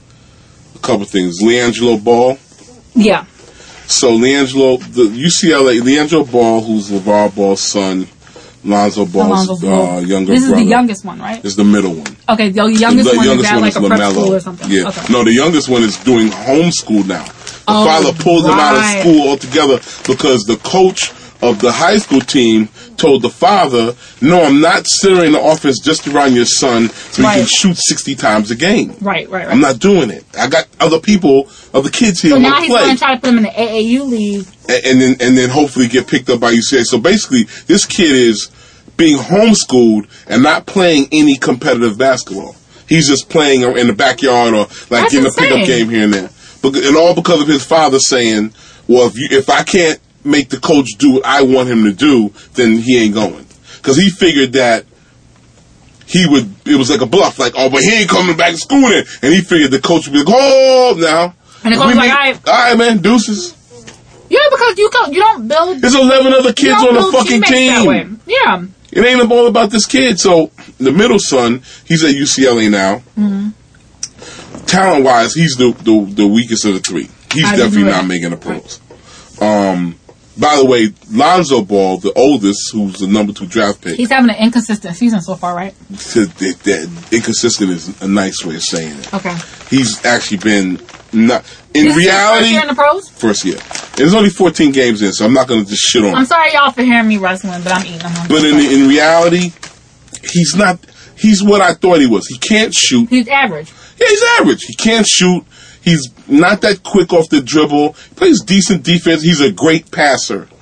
couple things. LiAngelo Ball. Yeah. So LiAngelo, the UCLA, LiAngelo Ball, who's LeVar Ball's son, Lonzo Ball's younger brother. This is the youngest one, right? This is the middle one. Okay, the youngest one is at like a prep school or something. Yeah. Okay. No, the youngest one is doing homeschool now. The father pulled him out of school altogether because the coach of the high school team told the father, no, I'm not sitting in the office just around your son so he can shoot 60 times a game. Right. I'm not doing it. I got other people, other kids here who want to play. So now he's going to try to put him in the AAU league. And then hopefully get picked up by UCLA. So basically, this kid is being homeschooled and not playing any competitive basketball. He's just playing in the backyard or like getting a pickup game here and there. And all because of his father saying, well, if I can't make the coach do what I want him to do, then he ain't going. Because he figured that it was like a bluff, like, oh, but he ain't coming back to school then. And he figured the coach would be like, oh, now. And the coach was like, all right, man, deuces. Yeah, because you don't build. There's 11 other kids on the fucking team. Yeah. It ain't all about this kid. So the middle son, he's at UCLA now. Mm-hmm. Talent-wise, he's the weakest of the three. He's definitely not making the pros. By the way, Lonzo Ball, the oldest, who's the number 2 draft pick. He's having an inconsistent season so far, right? Inconsistent is a nice way of saying it. Okay. He's actually been not in reality. First year in the pros? First year. There's only 14 games in, so I'm not going to just shit on him. I'm sorry, y'all, for hearing me wrestling, but I'm eating them. But in reality, he's not. He's what I thought he was. He can't shoot. He's average. Yeah, he's average. He can't shoot. He's not that quick off the dribble. He plays decent defense. He's a great passer.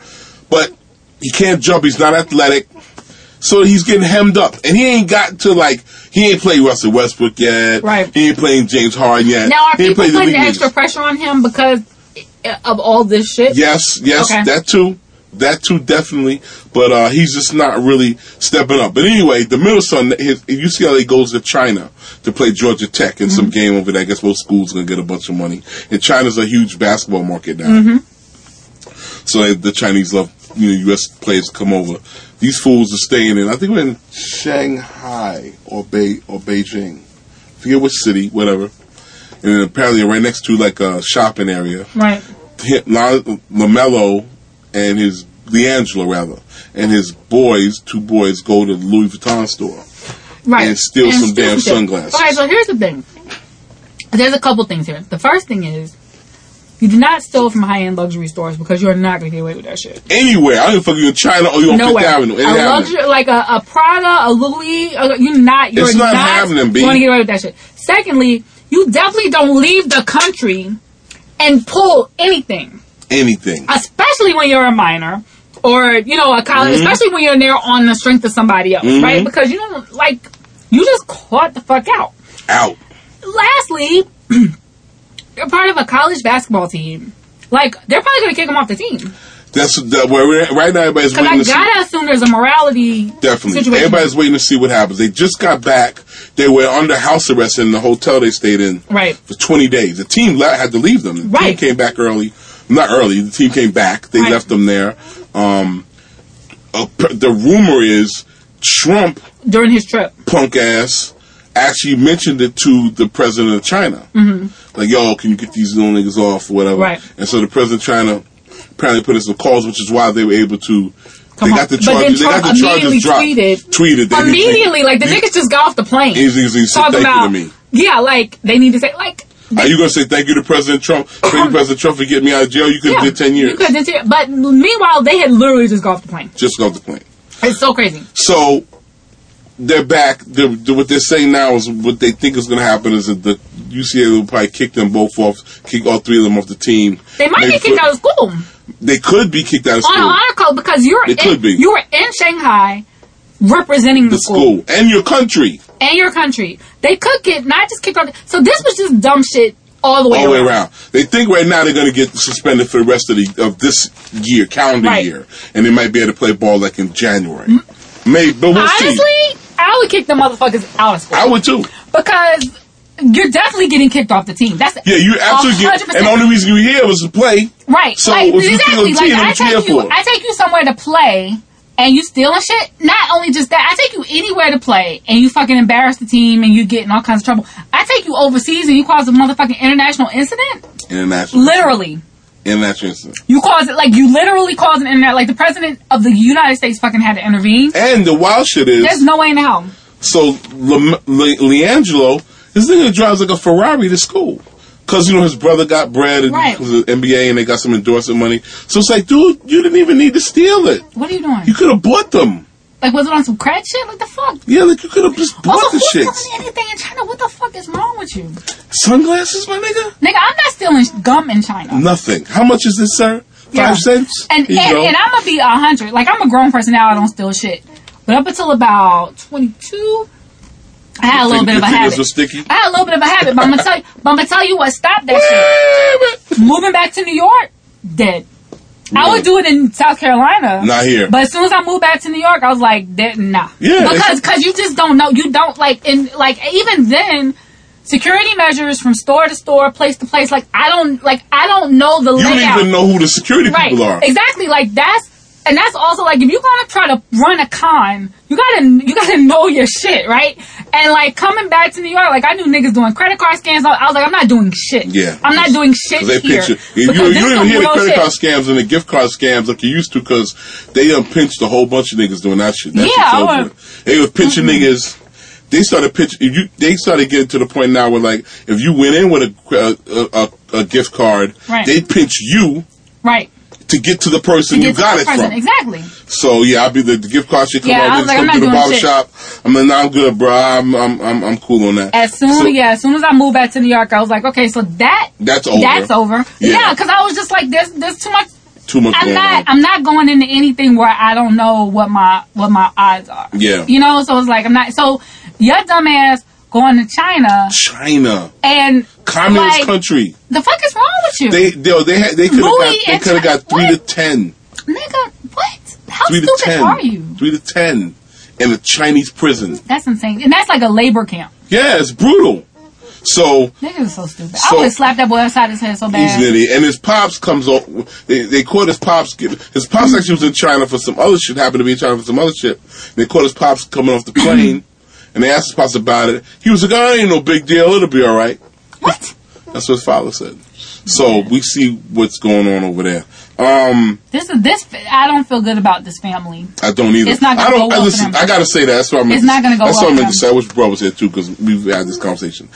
but he can't jump. He's not athletic. So he's getting hemmed up. And he ain't got to, like, he ain't played Russell Westbrook yet. Right. He ain't playing James Harden yet. Now, are people putting the extra pressure on him because of all this shit? Yes, okay. That too, definitely. But he's just not really stepping up. But anyway, the middle son, UCLA goes to China to play Georgia Tech in some game over there. I guess most schools going to get a bunch of money. And China's a huge basketball market now. So the Chinese love, U.S. players come over. These fools are staying in, I think we're in Shanghai or Beijing. I forget which city, whatever. And then apparently right next to like a shopping area. Right. LaMelo and LiAngelo and his two boys go to the Louis Vuitton store. Right. And steal some damn sunglasses. Okay, so here's the thing. There's a couple things here. The first thing is, you do not steal from high-end luxury stores because you're not going to get away with that shit. Anywhere. I don't give a fuck if you're in China or you're on Fifth Avenue. A luxury, like a Prada, a Louis, you're not going to get away with that shit. Secondly, you definitely don't leave the country and pull anything. Anything. Especially when you're a minor or, a college, especially when you're there on the strength of somebody else, right? Because you just caught the fuck out. Lastly, you're part of a college basketball team. Like, they're probably going to kick them off the team. That's right now. Everybody's waiting to see. Because I gotta assume there's a morality situation. Everybody's waiting to see what happens. They just got back. They were under house arrest in the hotel they stayed in for 20 days. The team had to leave them. The team came back early. Not early. The team came back. They left them there. The rumor is Trump, during his trip, punk ass, actually mentioned it to the president of China. Like, yo, can you get these little niggas off or whatever? Right. And so the president of China apparently put in some calls, which is why they were able to. They got the charges dropped. Tweeted. Immediately, like, the niggas just got off the plane. He said thank you to me. Yeah, like, they need to say, like. Are you going to say thank you to President Trump? Thank you, President Trump, for getting me out of jail? You could have did 10 years. You could have did 10 years. But meanwhile, they had literally just got off the plane. Just got off the plane. It's so crazy. So, they're back. What they're saying now is what they think is going to happen is that the UCLA will probably kick them both off, kick all three of them off the team. They might get kicked out of school. They could be kicked out of school. On an honor code because you were in Shanghai representing the school. And your country. They could get not just kicked out. So this was just dumb shit all the way around. They think right now they're going to get suspended for the rest of this year, calendar year. And they might be able to play ball like in January. Maybe, but we'll see. Honestly, I would kick the motherfuckers out of school. I would too. Because you're definitely getting kicked off the team. That's you absolutely get. And the only reason you're here was to play. Right. So if you feel the team, what you here for? I take you somewhere to play and you stealing shit. Not only just that, I take you anywhere to play and you fucking embarrass the team and you get in all kinds of trouble. I take you overseas and you cause a motherfucking international incident. Literally. International incident. You cause it, like, you literally cause an internet, like, the president of the United States fucking had to intervene. And the wild shit is, there's no way in hell. So, LiAngelo, this nigga drives like a Ferrari to school. Because, his brother got bread and was an MBA and they got some endorsement money. So it's like, dude, you didn't even need to steal it. What are you doing? You could have bought them. Like, was it on some crack shit? Like, the fuck? Yeah, like, you could have just bought the shit. Who's selling anything in China? What the fuck is wrong with you? Sunglasses, my nigga? Nigga, I'm not stealing gum in China. Nothing. How much is this, sir? 5 cents? And I'm going to be 100. Like, I'm a grown person now. I don't steal shit. But up until about 22, I had a little bit of a habit. I had a little bit of a habit. But I'm going to tell you what stopped that shit. Moving back to New York, dead. Yeah. I would do it in South Carolina. Not here. But as soon as I moved back to New York, I was like, nah. Yeah. Because you just don't know. You don't, even then, security measures from store to store, place to place, I don't know the layout. You don't even know who the security people are. Exactly. That's also, if you're going to try to run a con, you gotta know your shit, right? And, coming back to New York, I knew niggas doing credit card scams. I was like, I'm not doing shit. Yeah. I'm not doing shit here. You don't even hear the credit card scams and the gift card scams like you used to because they pinched a whole bunch of niggas doing that shit. They were pinching niggas. They started they started getting to the point now where, if you went in with a gift card, they'd pinch you. Right. To get to the person you got it from. Exactly. So I'll be the gift card shit come out. I was like, I'm not doing the barbershop. I'm good, bro. I'm cool on that. As soon as I moved back to New York, I was like, okay, so that's over. Yeah, because I was just like, there's too much. too much going on. I'm not going into anything where I don't know what my odds are. Yeah. You know, so it's like I'm not. So your dumbass going to China and communist country. The fuck is wrong with you? They could have got 3 to 10. Nigga, what? How 3 to stupid 10. are you? 3 to 10 in a Chinese prison. That's insane, and that's like a labor camp. Yeah, it's brutal. So nigga was so stupid. I would slap that boy upside his head so bad. He's an idiot. And his pops comes up. They caught his pops. His pops actually was in China for some other shit. Happened to be in China for some other shit. They caught his pops coming off the plane, and they asked his pops about it. He was like, "Oh, ain't no big deal. It'll be all right." What? That's what his father said. So we see what's going on over there. This. I don't feel good about this family. I don't either. It's not going to go well for them. I gotta say that. That's what I'm. It's not going to go well. That's what I meant to say. I wish Bro was here too because we've had this conversation.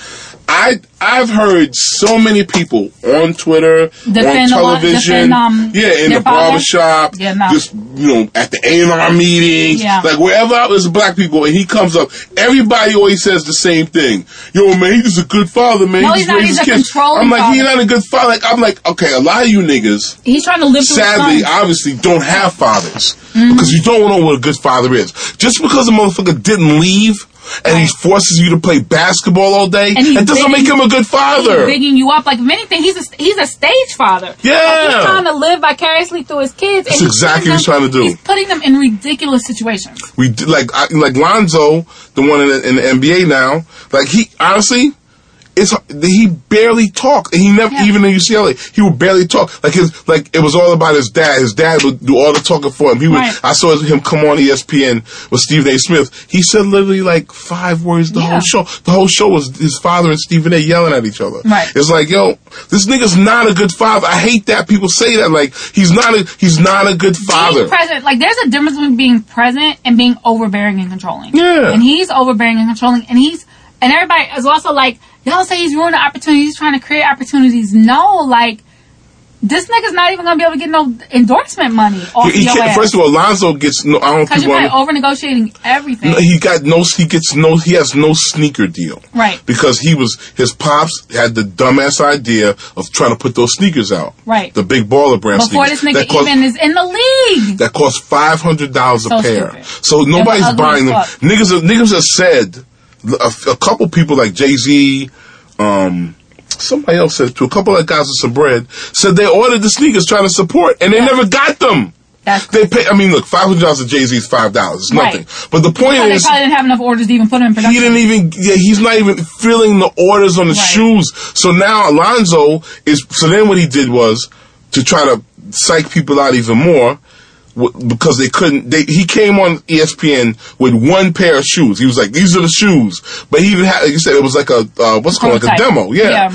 I've heard so many people on Twitter, on television, in the barbershop, just at the A&R meetings, like wherever there's black people, and he comes up, everybody always says the same thing. Yo, man, he's just a good father, man. No, he's not. He's a controlling father. He's not a good father. Like, I'm like, okay, a lot of you niggas, he's trying to live through sadly, obviously, don't have fathers because you don't know what a good father is. Just because a motherfucker didn't leave. And he forces you to play basketball all day. It doesn't make him a good father. He's bigging you up. Like, if anything, he's a stage father. Yeah. Like, he's trying to live vicariously through his kids. That's exactly what he's trying to do. He's putting them in ridiculous situations. Like Lonzo, the one in the NBA now. Like, he, honestly... he barely talked. He never, even in UCLA, he would barely talk. Like it was all about his dad. His dad would do all the talking for him. I saw him come on ESPN with Stephen A. Smith. He said literally like 5 words the whole show. The whole show was his father and Stephen A. yelling at each other. Right. It's like, yo, this nigga's not a good father. I hate that people say that. Like, he's not a good father. Being present, like, there's a difference between being present and being overbearing and controlling. Yeah. And he's overbearing and controlling, and everybody is also like, y'all say he's ruining opportunities, he's trying to create opportunities. No, like, this nigga's not even going to be able to get no endorsement money off your ass. First of all, Lonzo gets no, I don't think... Because you're probably over-negotiating everything. He has no sneaker deal. Right. Because his pops had the dumbass idea of trying to put those sneakers out. Right. The big baller brand Before sneakers. Before this nigga even is in the league. That cost $500 a pair. Stupid. So nobody's buying them. Niggas have said... A couple people like Jay-Z, somebody else said to a couple of guys with some bread, said they ordered the sneakers trying to support, and they never got them. They pay. I mean, look, $500 to Jay-Z is $5. It's nothing. But the point is, they probably didn't have enough orders to even put them in production. He didn't even. Yeah, he's not even filling the orders on the shoes. So now Alonzo is. So then what he did was to try to psych people out even more. Because they couldn't, he came on ESPN with one pair of shoes. He was like, "These are the shoes," but he didn't have. Like you said, it was like a like a demo,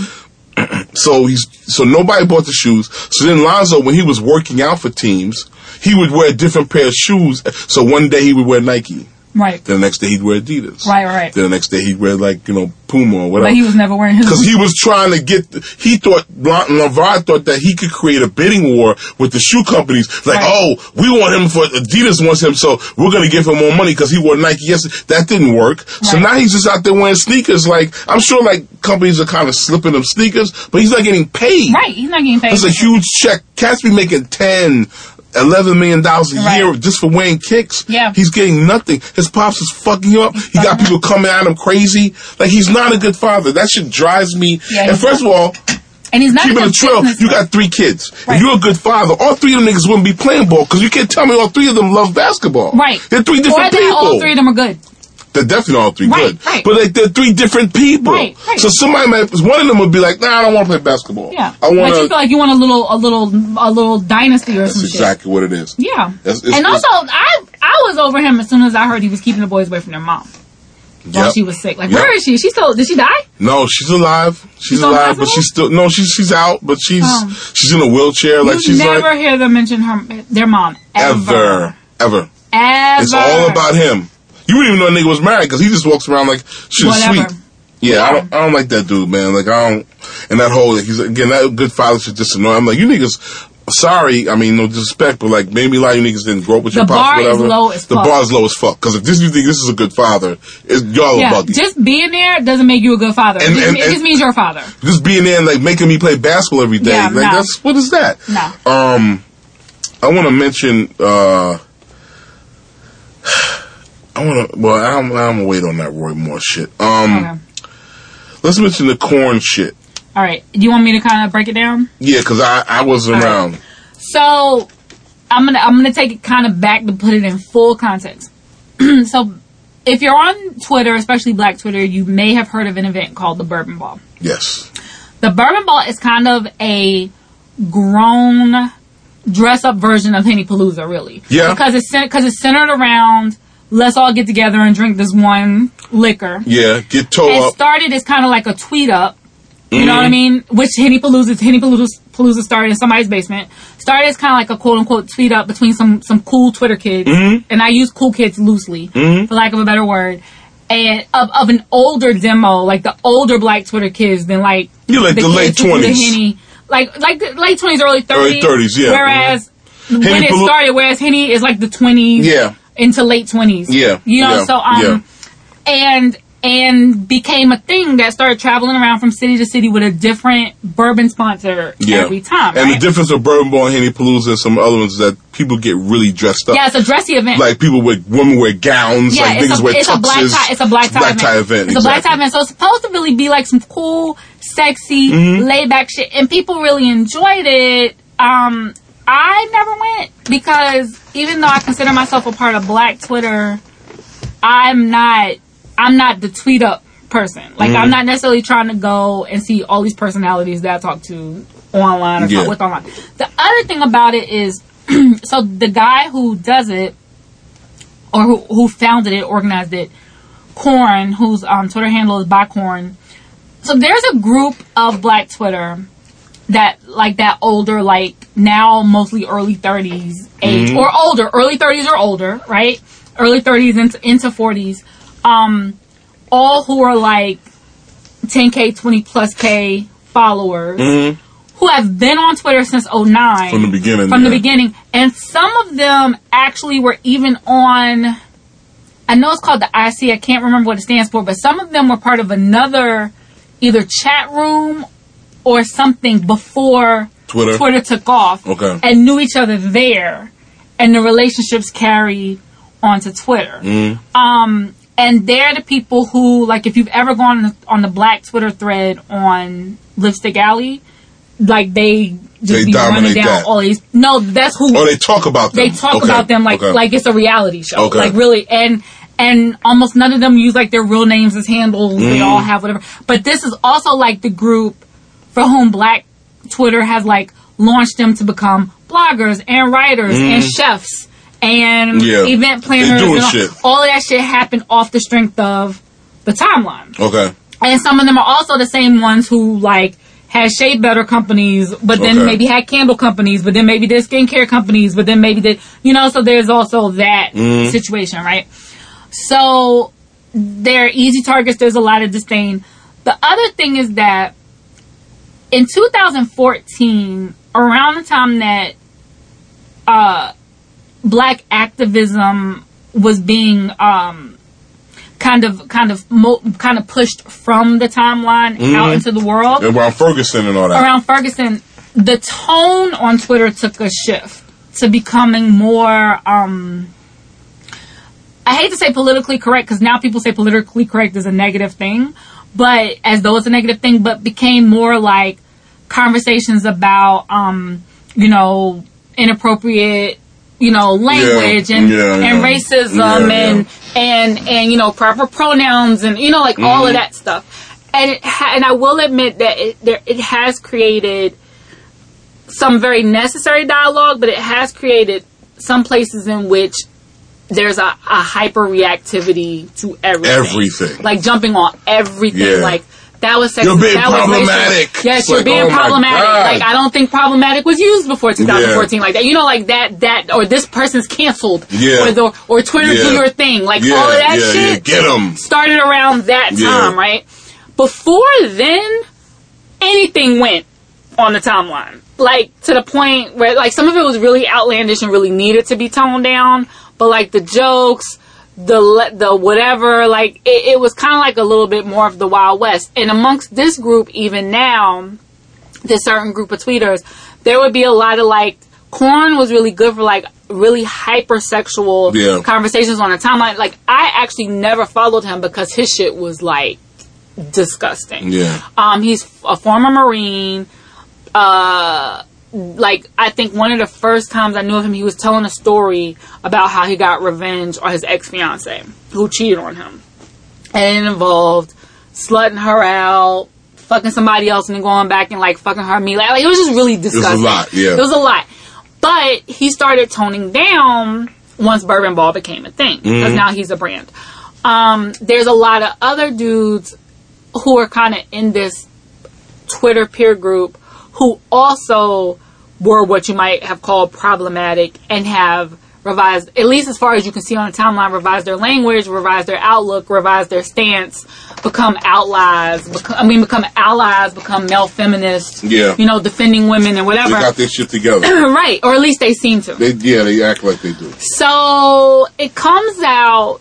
So nobody bought the shoes. So then Lonzo, when he was working out for teams, he would wear a different pair of shoes. So one day he would wear Nike. Right. Then the next day he'd wear Adidas. Right. Then the next day he'd wear Puma or whatever. But he was never wearing his. Because he was trying to LeVar thought that he could create a bidding war with the shoe companies. Like, we want him for Adidas wants him, so we're going to give him more money because he wore Nike yesterday. That didn't work. Right. So now he's just out there wearing sneakers. Like, I'm sure companies are kind of slipping him sneakers, but he's not getting paid. Right, he's not getting paid. That's a huge check. Cats be making $11 million a year just for wearing kicks. Yeah. He's getting nothing. His pops is fucking him up. He got people coming at him crazy. Like, he's not a good father. That shit drives me. Yeah, and first of all, and he's not keeping it trail, you got 3 kids. Right. If you're a good father, all 3 of them niggas wouldn't be playing ball because you can't tell me all 3 of them love basketball. Right. They're 3 different people. All 3 of them are good. They're definitely all 3 good. Right. But they're 3 different people. Right. So one of them would be like, nah, I don't want to play basketball. Yeah. I want to. You feel like you want a little dynasty or some shit. That's exactly what it is. Yeah. Also, I was over him as soon as I heard he was keeping the boys away from their mom. While she was sick. Like, where is she? Did she die? No, she's alive. She's alive, but she's still, she's out, but she's in a wheelchair. Like, she's never hear them mention their mom. Ever. It's all about him. You wouldn't even know a nigga was married because he just walks around like shit is sweet. Yeah, I don't like that dude, man. Like, I don't, and that whole, that good father should just annoy. I'm like, you niggas, sorry, I mean, no disrespect, but like, maybe a lot of you niggas didn't grow up with your pops, whatever. The bar is low as fuck. Because if you think this is a good father, y'all are buggy. Just being there doesn't make you a good father. It just means you're a father. Just being there and like making me play basketball every day. What is that? No. I want to mention. I'm gonna wait on that Roy Moore shit. Okay. Let's mention the corn shit. All right. Do you want me to kind of break it down? Yeah, because I wasn't around. Right. So I'm gonna take it kind of back to put it in full context. So if you're on Twitter, especially Black Twitter, you may have heard of an event called the Bourbon Ball. Yes. The Bourbon Ball is kind of a grown, dress-up version of Henny Palooza, really. Yeah. Because it's centered around, let's all get together and drink this one liquor. Yeah, get toe up. It started as kind of like a tweet up. You know what I mean? Which Henny Palooza started in somebody's basement. Started as kind of like a quote-unquote tweet up between some cool Twitter kids. And I use cool kids loosely, for lack of a better word. And of an older demo, like the older Black Twitter kids than like... You like the late 20s. Like the late 20s, early 30s. Early 30s, yeah. Whereas when it started, whereas Henny is like the 20s. Yeah. Into late 20s. Yeah. You know, and became a thing that started traveling around from city to city with a different bourbon sponsor every time. And the difference of Bourbon Ball and Henny Palooza and some other ones is that people get really dressed up. Yeah, it's a dressy event. Like women wear gowns, like niggas wear tuxes. It's a black tie event. It's a black tie event. So it's supposed to really be like some cool, sexy, laid back shit. And people really enjoyed it. I never went because even though I consider myself a part of Black Twitter, I'm not the tweet up person. Like I'm not necessarily trying to go and see all these personalities that I talk to online or talk with online. The other thing about it is, so the guy who does it, or who founded it, organized it, Corn, whose Twitter handle is @bycorn. So there's a group of Black Twitter that older, like now mostly early 30s age or older, early 30s or older, right? Early 30s into 40s. All who are like 10K, 20 plus K followers who have been on Twitter since 2009. From the beginning. The beginning. And some of them actually were even on, I know it's called the IC, I can't remember what it stands for, but some of them were part of another either chat room or something before Twitter took off. Okay. And knew each other there. And the relationships carried onto Twitter. And they're the people who, like, if you've ever gone on the Black Twitter thread on Lipstick Alley, like, they just be running down all these. No, that's who. Oh, they talk about them. They talk about them like it's a reality show. Okay. Like, really. And almost none of them use, like, their real names as handles. They all have whatever. But this is also, like, the group for whom Black Twitter has, like, launched them to become bloggers and writers and chefs. And event planners, all of that shit happened off the strength of the timeline. Okay. And some of them are also the same ones who, like, had shea butter companies, but then maybe had candle companies, but then maybe did skincare companies, but then maybe did, so there's also that situation, right? So they're easy targets. There's a lot of disdain. The other thing is that in 2014, around the time that Black activism was being kind of pushed from the timeline out into the world. Around Ferguson and all that. Around Ferguson, the tone on Twitter took a shift to becoming more, I hate to say politically correct, because now people say politically correct is a negative thing, but as though it's a negative thing, but became more like conversations about, inappropriate, language and racism and proper pronouns and, all of that stuff. And and I will admit that it has created some very necessary dialogue, but it has created some places in which there's a hyper reactivity to everything. Like jumping on everything. Yeah. Like, that was sexist. You're being that problematic. Was yes, you're being problematic. Like, I don't think problematic was used before 2014 like that. Like that, or this person's canceled. Yeah. Or Twitter do your thing. Like, all of that shit get 'em. started around that time, right? Before then, anything went on the timeline. Like, to the point where, like, some of it was really outlandish and really needed to be toned down. But, like, the jokes, the whatever, like, it was kind of like a little bit more of the Wild West. And amongst this group, even now, this certain group of tweeters, there would be a lot of, like, Korn was really good for like really hypersexual conversations on a timeline. Like, I actually never followed him because his shit was like disgusting. Yeah. He's a former Marine. Like, I think one of the first times I knew of him, he was telling a story about how he got revenge on his ex-fiance who cheated on him. And it involved slutting her out, fucking somebody else, and then going back and like fucking her me. Like, it was just really disgusting. It was a lot, yeah. It was a lot. But he started toning down once Bourbon Ball became a thing. Because now he's a brand. There's a lot of other dudes who are kind of in this Twitter peer group who also were what you might have called problematic and have revised, at least as far as you can see on the timeline, revised their language, revised their outlook, revised their stance, become allies, become male feminists, you know, defending women and whatever. They got their shit together. Right, or at least they seem to. They act like they do. So, it comes out,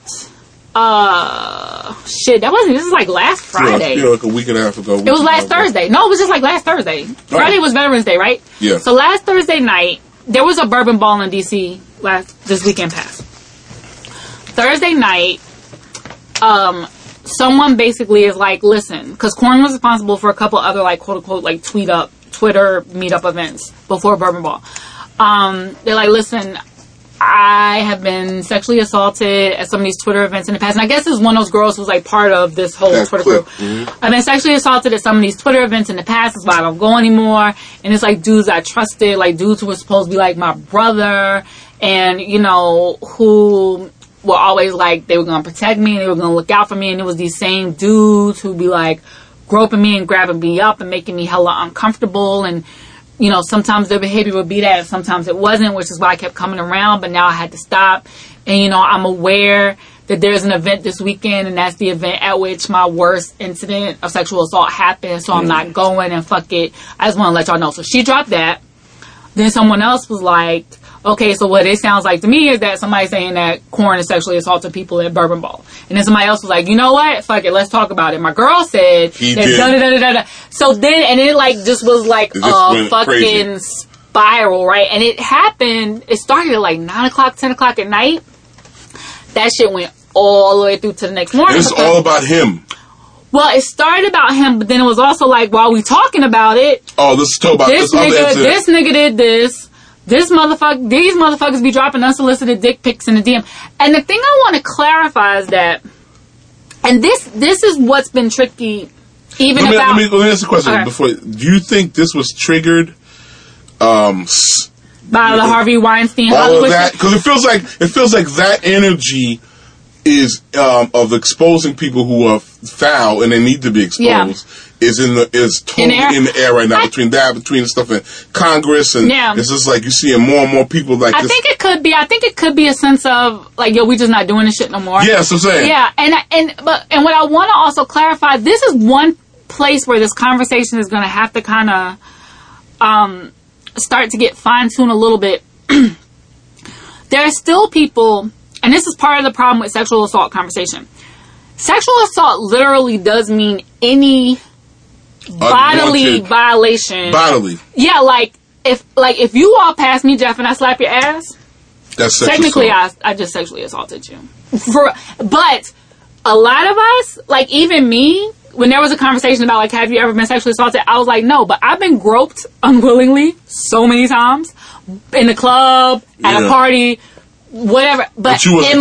this is like last Friday. Yeah, like a week and a half ago. It was last Thursday. No, it was just like last Thursday. Friday was Veterans Day, right? Yeah. So last Thursday night, there was a bourbon ball in DC this weekend past. Thursday night, someone basically is like, listen, because Korn was responsible for a couple other like quote unquote like Twitter meetup events before Bourbon Ball. They're like, listen, I have been sexually assaulted at some of these Twitter events in the past. And I guess this is one of those girls who's like part of this whole Twitter group. I've been sexually assaulted at some of these Twitter events in the past. That's why I don't go anymore. And it's like dudes I trusted, like dudes who were supposed to be like my brother and, you know, who were always like they were going to protect me and they were going to look out for me. And it was these same dudes who'd be like groping me and grabbing me up and making me hella uncomfortable. And you know, sometimes their behavior would be that, and sometimes it wasn't, which is why I kept coming around, but now I had to stop. And, you know, I'm aware that there's an event this weekend, and that's the event at which my worst incident of sexual assault happened, so I'm not going, and fuck it. I just want to let y'all know. So she dropped that. Then someone else was like, okay, so what it sounds like to me is that somebody's saying that Korn is sexually assaulted people at Bourbon Ball. And then somebody else was like, you know what? Fuck it, let's talk about it. My girl said he that did. Da-da-da-da-da. So then, and it like just was like a fucking crazy spiral, right? And it happened, it started at like 9 o'clock, 10 o'clock at night. That shit went all the way through to the next morning. And it's all about him. Well, it started about him, but then it was also like, while we talking about it, oh, let's talk about this nigga did this. These motherfuckers be dropping unsolicited dick pics in the DM. And the thing I want to clarify is that, and this is what's been tricky, even let me ask a question before. Do you think this was triggered by the Harvey Weinstein all of that? Because it feels like that energy is of exposing people who are foul and they need to be exposed. Is totally in the air right now between the stuff in Congress and it's just like you're seeing more and more people like this. I think it could be a sense of like, yo, we just not doing this shit no more. Yeah, that's what I'm saying. Yeah, and what I want to also clarify, this is one place where this conversation is going to have to kind of start to get fine-tuned a little bit. There are still people, and this is part of the problem with sexual assault conversation. Sexual assault literally does mean any bodily violation. Bodily. Yeah, like if you walk past me, Jeff, and I slap your ass, that's technically I just sexually assaulted you. But a lot of us, like even me, when there was a conversation about like, have you ever been sexually assaulted? I was like, no, but I've been groped unwillingly so many times in the club, at a party, whatever. But in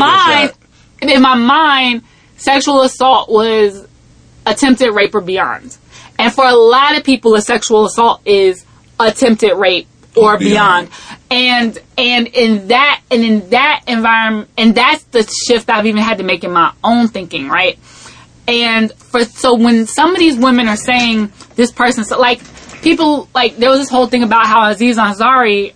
my mind, sexual assault was attempted rape or beyond. And for a lot of people, a sexual assault is attempted rape or beyond. And in that environment, and that's the shift I've even had to make in my own thinking, right? And so when some of these women are saying this person, so like people, like there was this whole thing about how Aziz Ansari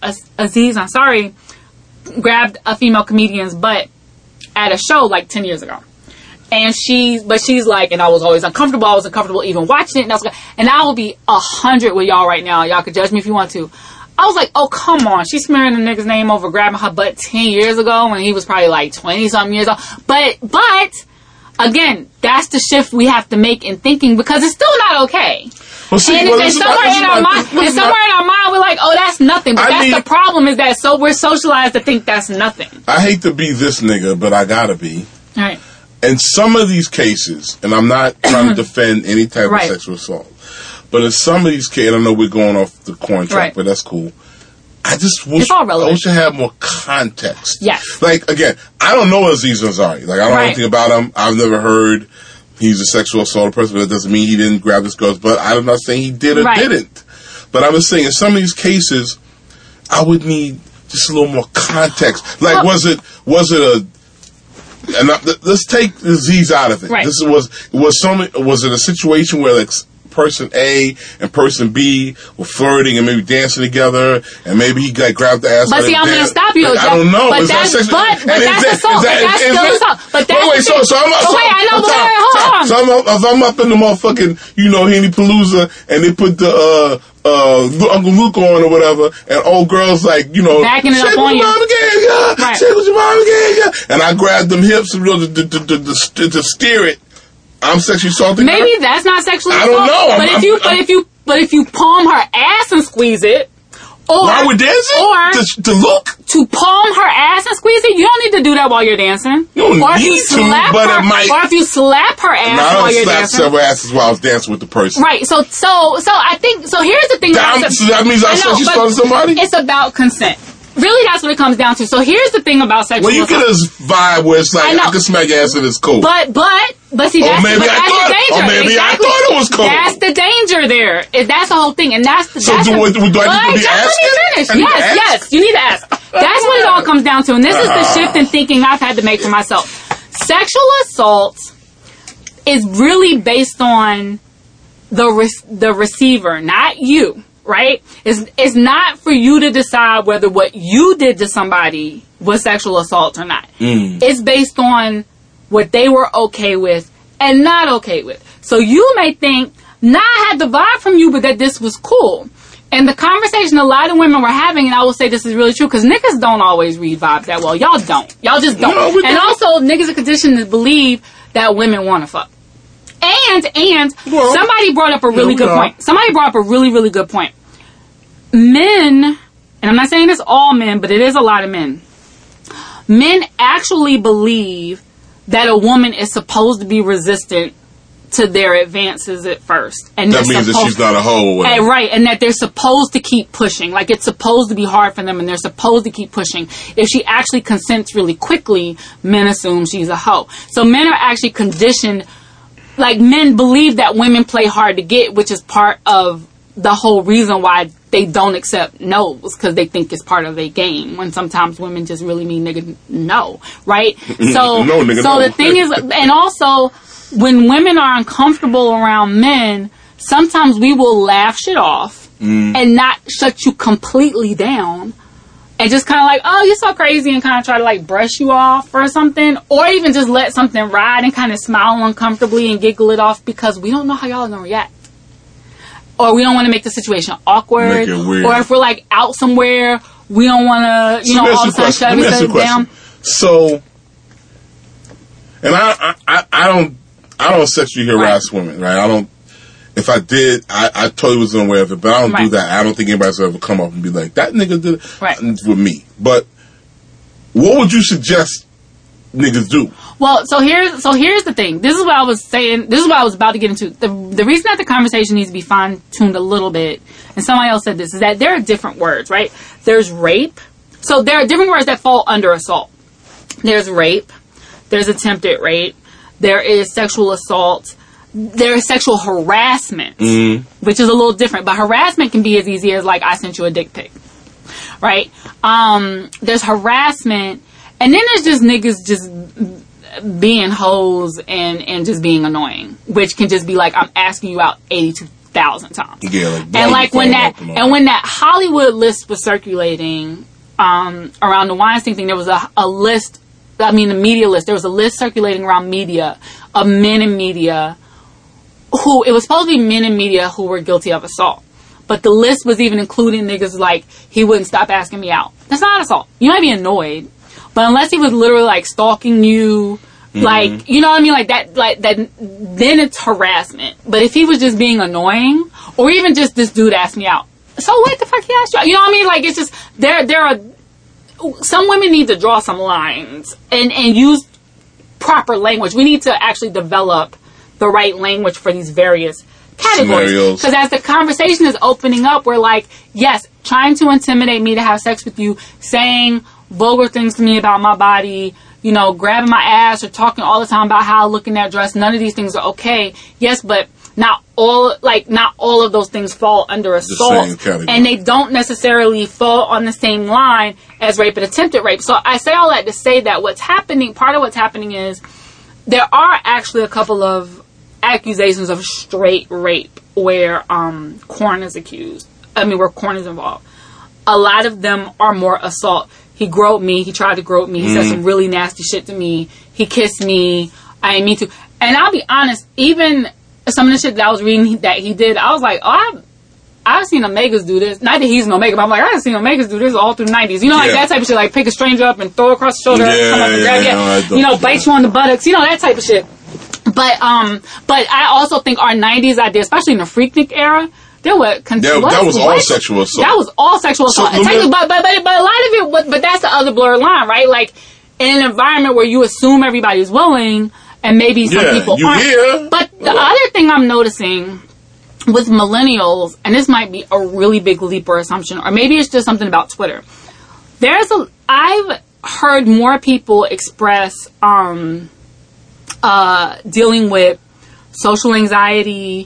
grabbed a female comedian's butt at a show like 10 years ago. And she's like, and I was always uncomfortable. I was uncomfortable even watching it. And I will be 100 with y'all right now. Y'all could judge me if you want to. I was like, oh, come on. She's smearing the nigga's name over grabbing her butt 10 years ago when he was probably like 20-something years old. But, again, that's the shift we have to make in thinking because it's still not okay. and somewhere in our mind, we're like, oh, that's nothing. But the problem is that we're socialized to think that's nothing. I hate to be this nigga, but I gotta be. All right. In some of these cases, and I'm not trying to defend any type of sexual assault, but in some of these cases, I know we're going off the corn track, but that's cool. I just wish I had more context. Yes. Like, again, I don't know Aziz Ansari. Like, I don't know anything about him. I've never heard he's a sexual assault person, but that doesn't mean he didn't grab this girl's butt. I'm not saying he did or didn't. But I was saying, in some of these cases, I would need just a little more context. Like, was it a... And let's take Aziz out of it. Right. Was it a situation where, like, person A and person B were flirting and maybe dancing together, and maybe he grabbed the ass. But see, I'm going to stop you. Like, I don't know. But that's assault. But that's assault. But that's wait, so I'm up. So if I'm up in the motherfucking, Henny Palooza, and they put the Uncle Luke on or whatever, and old girls like, backing it up on you. Shake with your mom again, yeah. And I grabbed them hips to steer it. I'm sexually assaulting her. Maybe that's not sexually assault. I don't know. But if you palm her ass and squeeze it, or while we're dancing, or to look to palm her ass and squeeze it, you don't need to do that while you're dancing. You don't need to, but it might. Or if you slap her ass while you're dancing. I slapped several asses while I was dancing with the person. Right. So I think so. Here's the thing. So that means I sexually assaulted somebody. It's about consent. Really, that's what it comes down to. So here's the thing about sexual assault. Well, you get a vibe where it's like, I can smack your ass and it's cool. But see, that's the danger. Or maybe I thought it was cool. That's the danger there. That's the whole thing. And that's the... So do I need to be asking? Yes, you need to ask. That's what it all comes down to. And this is the shift in thinking I've had to make for myself. Sexual assault is really based on the receiver, not you. Right? It's not for you to decide whether what you did to somebody was sexual assault or not. It's based on what they were okay with and not okay with. So you may think, I had the vibe from you, but that this was cool. And the conversation a lot of women were having, and I will say this is really true, because niggas don't always read vibes that well. Y'all don't. Y'all just don't. No, and also, niggas are conditioned to believe that women want to fuck. And somebody brought up a really good point. Somebody brought up a really, really good point. Men, and I'm not saying it's all men, but it is a lot of men. Men actually believe that a woman is supposed to be resistant to their advances at first. And that means that she's not a hoe. Right, and that they're supposed to keep pushing. Like, it's supposed to be hard for them, and they're supposed to keep pushing. If she actually consents really quickly, men assume she's a hoe. So men are actually conditioned, like, men believe that women play hard to get, which is part of the whole reason why they don't accept no's, because they think it's part of their game, when sometimes women just really mean nigga no, right? So, no, nigga, so no. The thing is, and also, when women are uncomfortable around men, sometimes we will laugh shit off and not shut you completely down and just kind of like, oh, you're so crazy, and kind of try to like brush you off or something, or even just let something ride and kind of smile uncomfortably and giggle it off, because we don't know how y'all are going to react. Or we don't want to make the situation awkward. Make it weird. Or if we're like out somewhere, we don't want to, all of a sudden shut everything down. So, and I don't sexually harass women, right? I don't. If I did, I totally was unaware of it, but I don't do that. I don't think anybody's ever come up and be like, that nigga did it with me. But what would you suggest niggas do? Well, so here's the thing. This is what I was saying. This is what I was about to get into. The reason that the conversation needs to be fine-tuned a little bit, and somebody else said this, is that there are different words, right? There's rape. So there are different words that fall under assault. There's rape. There's attempted rape. There is sexual assault. There is sexual harassment, which is a little different. But harassment can be as easy as, like, I sent you a dick pic, right? There's harassment. And then there's just niggas just being hoes and just being annoying, which can just be like, I'm asking you out 82,000 times. Yeah, like, when that Hollywood list was circulating around the Weinstein thing, there was a list. I mean, the media list. There was a list circulating around media of men in media who, it was supposed to be men in media who were guilty of assault. But the list was even including niggas like, he wouldn't stop asking me out. That's not assault. You might be annoyed. But unless he was literally, like, stalking you, Like, you know what I mean? Like that, then it's harassment. But if he was just being annoying, or even just this dude asked me out, so what the fuck he asked you out? You know what I mean? Like, it's just, there are, some women need to draw some lines and use proper language. We need to actually develop the right language for these various categories. Because as the conversation is opening up, we're like, yes, trying to intimidate me to have sex with you, saying vulgar things to me about my body, you know, grabbing my ass or talking all the time about how I look in that dress. None of these things are okay. Yes, but not all of those things fall under assault. And they don't necessarily fall on the same line as rape and attempted rape. So I say all that to say that part of what's happening is there are actually a couple of accusations of straight rape where porn is accused. Where porn is involved. A lot of them are more assault. He groped me. He tried to grope me. He said some really nasty shit to me. He kissed me. I didn't mean to. And I'll be honest, even some of the shit that I was reading that he did, I was like, oh, I've seen Omegas do this. Not that he's an Omega, but I'm like, I've seen Omegas do this all through the 90s. You know, like that type of shit. Like, pick a stranger up and throw across the shoulder. Come up and grab you. You know, bite you on the buttocks. You know, that type of shit. But I also think our 90s idea, especially in the Freaknik era, that was all sexual assault. That was all sexual assault. But a lot of it, but that's the other blurred line, right? Like, in an environment where you assume everybody's willing, and maybe some people aren't. But the other thing I'm noticing with millennials, and this might be a really big leap or assumption, or maybe it's just something about Twitter. I've heard more people express dealing with social anxiety,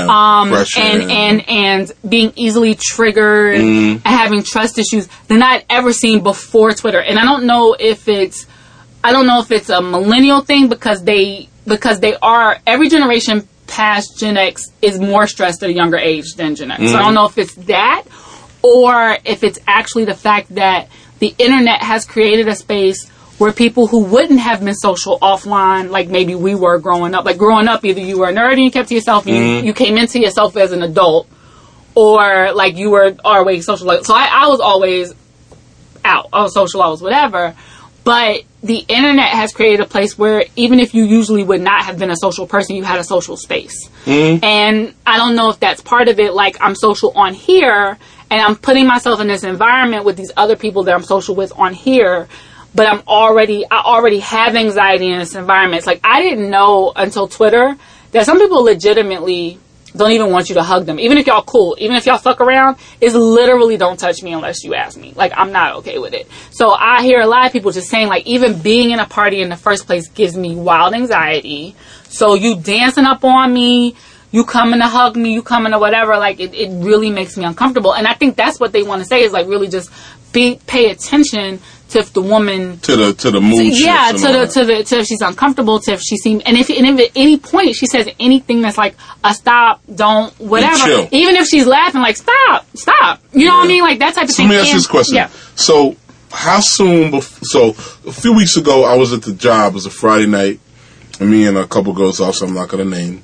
and being easily triggered and having trust issues than I'd ever seen before Twitter. And I don't know if it's a millennial thing because they are, every generation past Gen X is more stressed at a younger age than Gen X. So I don't know if it's that or if it's actually the fact that the internet has created a space where people who wouldn't have been social offline, like maybe we were growing up. Like growing up, either you were a nerd and you kept to yourself and you came into yourself as an adult, or like you were always social. So I was always out. I was social. I was whatever. But the internet has created a place where even if you usually would not have been a social person, you had a social space. And I don't know if that's part of it. Like, I'm social on here and I'm putting myself in this environment with these other people that I'm social with on here. But I already have anxiety in this environment. It's like, I didn't know until Twitter that some people legitimately don't even want you to hug them. Even if y'all cool, even if y'all fuck around, it's literally don't touch me unless you ask me. Like, I'm not okay with it. So I hear a lot of people just saying, like, even being in a party in the first place gives me wild anxiety. So you dancing up on me, you coming to hug me, you coming to whatever, like, it really makes me uncomfortable. And I think that's what they want to say is, like, really just pay attention to if the woman to the mood, to if she's uncomfortable, to if she seems, and if at any point she says anything that's like a stop, don't, whatever, even if she's laughing, like stop, you know what I mean, like that type of thing. Let me ask this question. Yeah. So how soon? So a few weeks ago, I was at the job. It was a Friday night, and me and a couple girls off, so I'm not gonna name.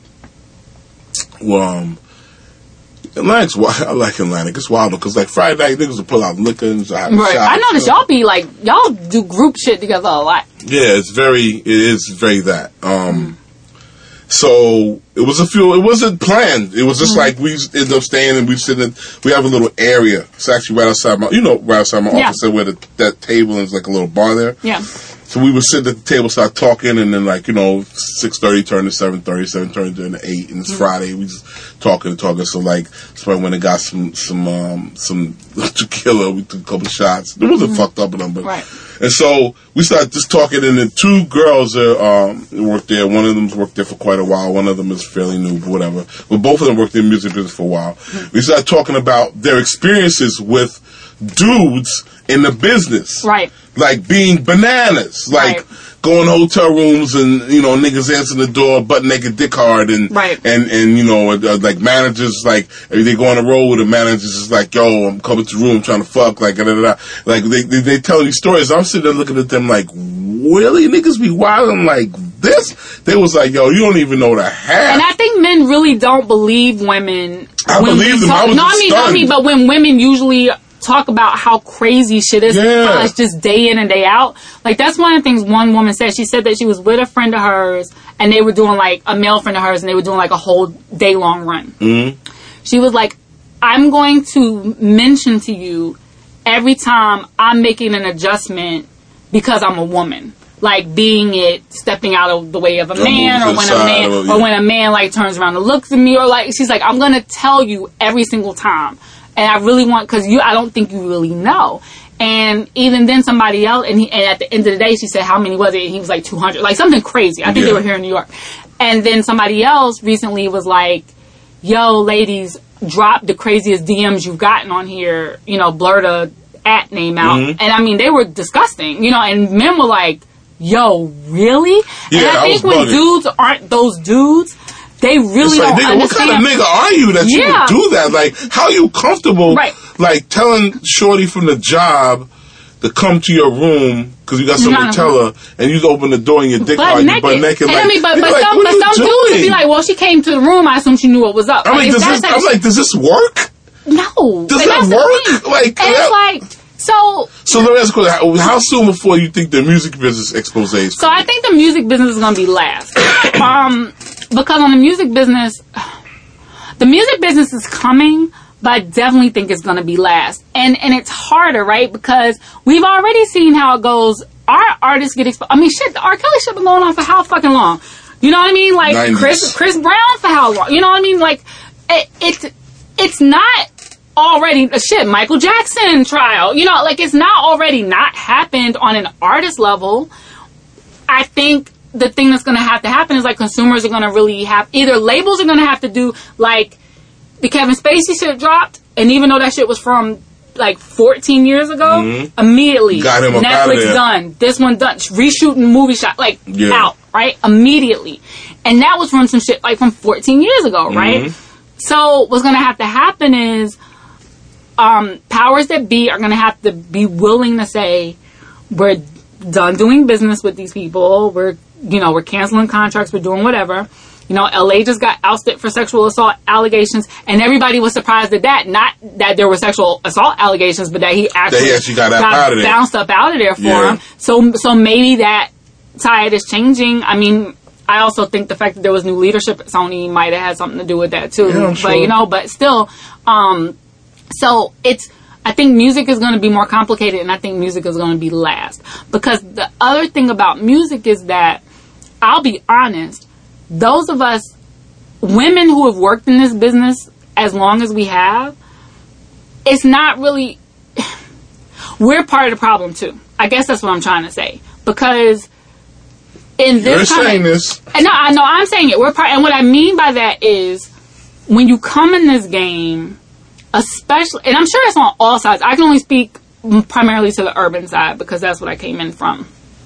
Atlantic's wild. I like Atlantic. It's wild because like Friday night niggas will pull out liquor and have shots. I noticed y'all be like, y'all do group shit together a lot. Yeah, it is very that. So it wasn't planned. It was just like we ended up staying and we have a little area. It's actually right outside my office where that table is like a little bar there. Yeah. So we would sit at the table, start talking, and then 6:30 turned to 7:30, 7:30 turned to 8, and it's Friday. We just talking. So so I went and got some tequila. We took a couple of shots. It wasn't fucked up enough, but and so we started just talking. And then two girls worked there. One of them's worked there for quite a while. One of them is fairly new, but whatever. But both of them worked in the music business for a while. We started talking about their experiences with dudes in the business, right? Like being bananas, like going to hotel rooms and niggas answering the door, butt naked, dick hard, and like managers, like if they go on the road with the managers, is like, yo, I'm coming to the room trying to fuck, like like they tell these stories. I'm sitting there looking at them like, really, niggas be wilding like this? They was like, yo, you don't even know the half. And I think men really don't believe women. I believe them. I was stunned. But when women usually talk about how crazy shit is. Yeah. It's just day in and day out. Like, that's one of the things one woman said. She said that she was with a friend of hers, and they were doing, like, a male friend of hers, and they were doing, like, a whole day-long run. Mm-hmm. She was like, I'm going to mention to you every time I'm making an adjustment because I'm a woman. Like, being it, stepping out of the way of a man, or when a man, like, turns around and looks at me, or, like, she's like, I'm gonna tell you every single time. And I really want, because I don't think you really know. And even then somebody else, and at the end of the day, she said, how many was it? And he was like 200, like something crazy. I think they were here in New York. And then somebody else recently was like, yo, ladies, drop the craziest DMs you've gotten on here, you know, blur the @ name out. Mm-hmm. And I mean, they were disgusting, you know, and men were like, yo, really? Yeah, and I think when dudes aren't those dudes, they really don't understand. What kind of nigga are you that you would do that? Like, how are you comfortable, like, telling Shorty from the job to come to your room because you got something to tell her, and you open the door and your dick hard, you butt naked. Like, I mean, but some dudes would be like, well, she came to the room, I assume she knew what was up. I mean, does this work? No. Does that work? Like, and it's like... So let me ask you a question. How soon before you think the music business expose is? So I think the music business is going to be last. Because on the music business is coming, but I definitely think it's going to be last. And it's harder, right? Because we've already seen how it goes. Our artists get exposed. I mean, shit, the R. Kelly shit been going on for how fucking long? You know what I mean? Like, 90s. Chris Brown for how long? You know what I mean? Like, it's not... already Michael Jackson trial, you know, like, it's not already not happened on an artist level. I think the thing that's going to have to happen is, like, consumers are going to really have, either labels are going to have to do, like, the Kevin Spacey shit dropped, and even though that shit was from, like, 14 years ago, immediately got him Netflix done, this one done, reshooting movie shot, like, out, right, immediately. And that was from some shit, like, from 14 years ago, right? So what's going to have to happen is powers that be are going to have to be willing to say, we're done doing business with these people. We're canceling contracts. We're doing whatever. You know, LA just got ousted for sexual assault allegations, and everybody was surprised at that. Not that there were sexual assault allegations, but that he actually got out of there. Bounced up out of there for him. So maybe that tide is changing. I mean, I also think the fact that there was new leadership at Sony might have had something to do with that too. Yeah, sure. But still, so I think music is going to be more complicated, and I think music is going to be last. Because the other thing about music is that, I'll be honest, those of us, women who have worked in this business as long as we have, it's not really, we're part of the problem too. I guess that's what I'm trying to say. Because in this You're saying this. No, I'm saying it. We're part, and what I mean by that is, when you come in this game, especially, and I'm sure it's on all sides. I can only speak primarily to the urban side because that's what I came in from.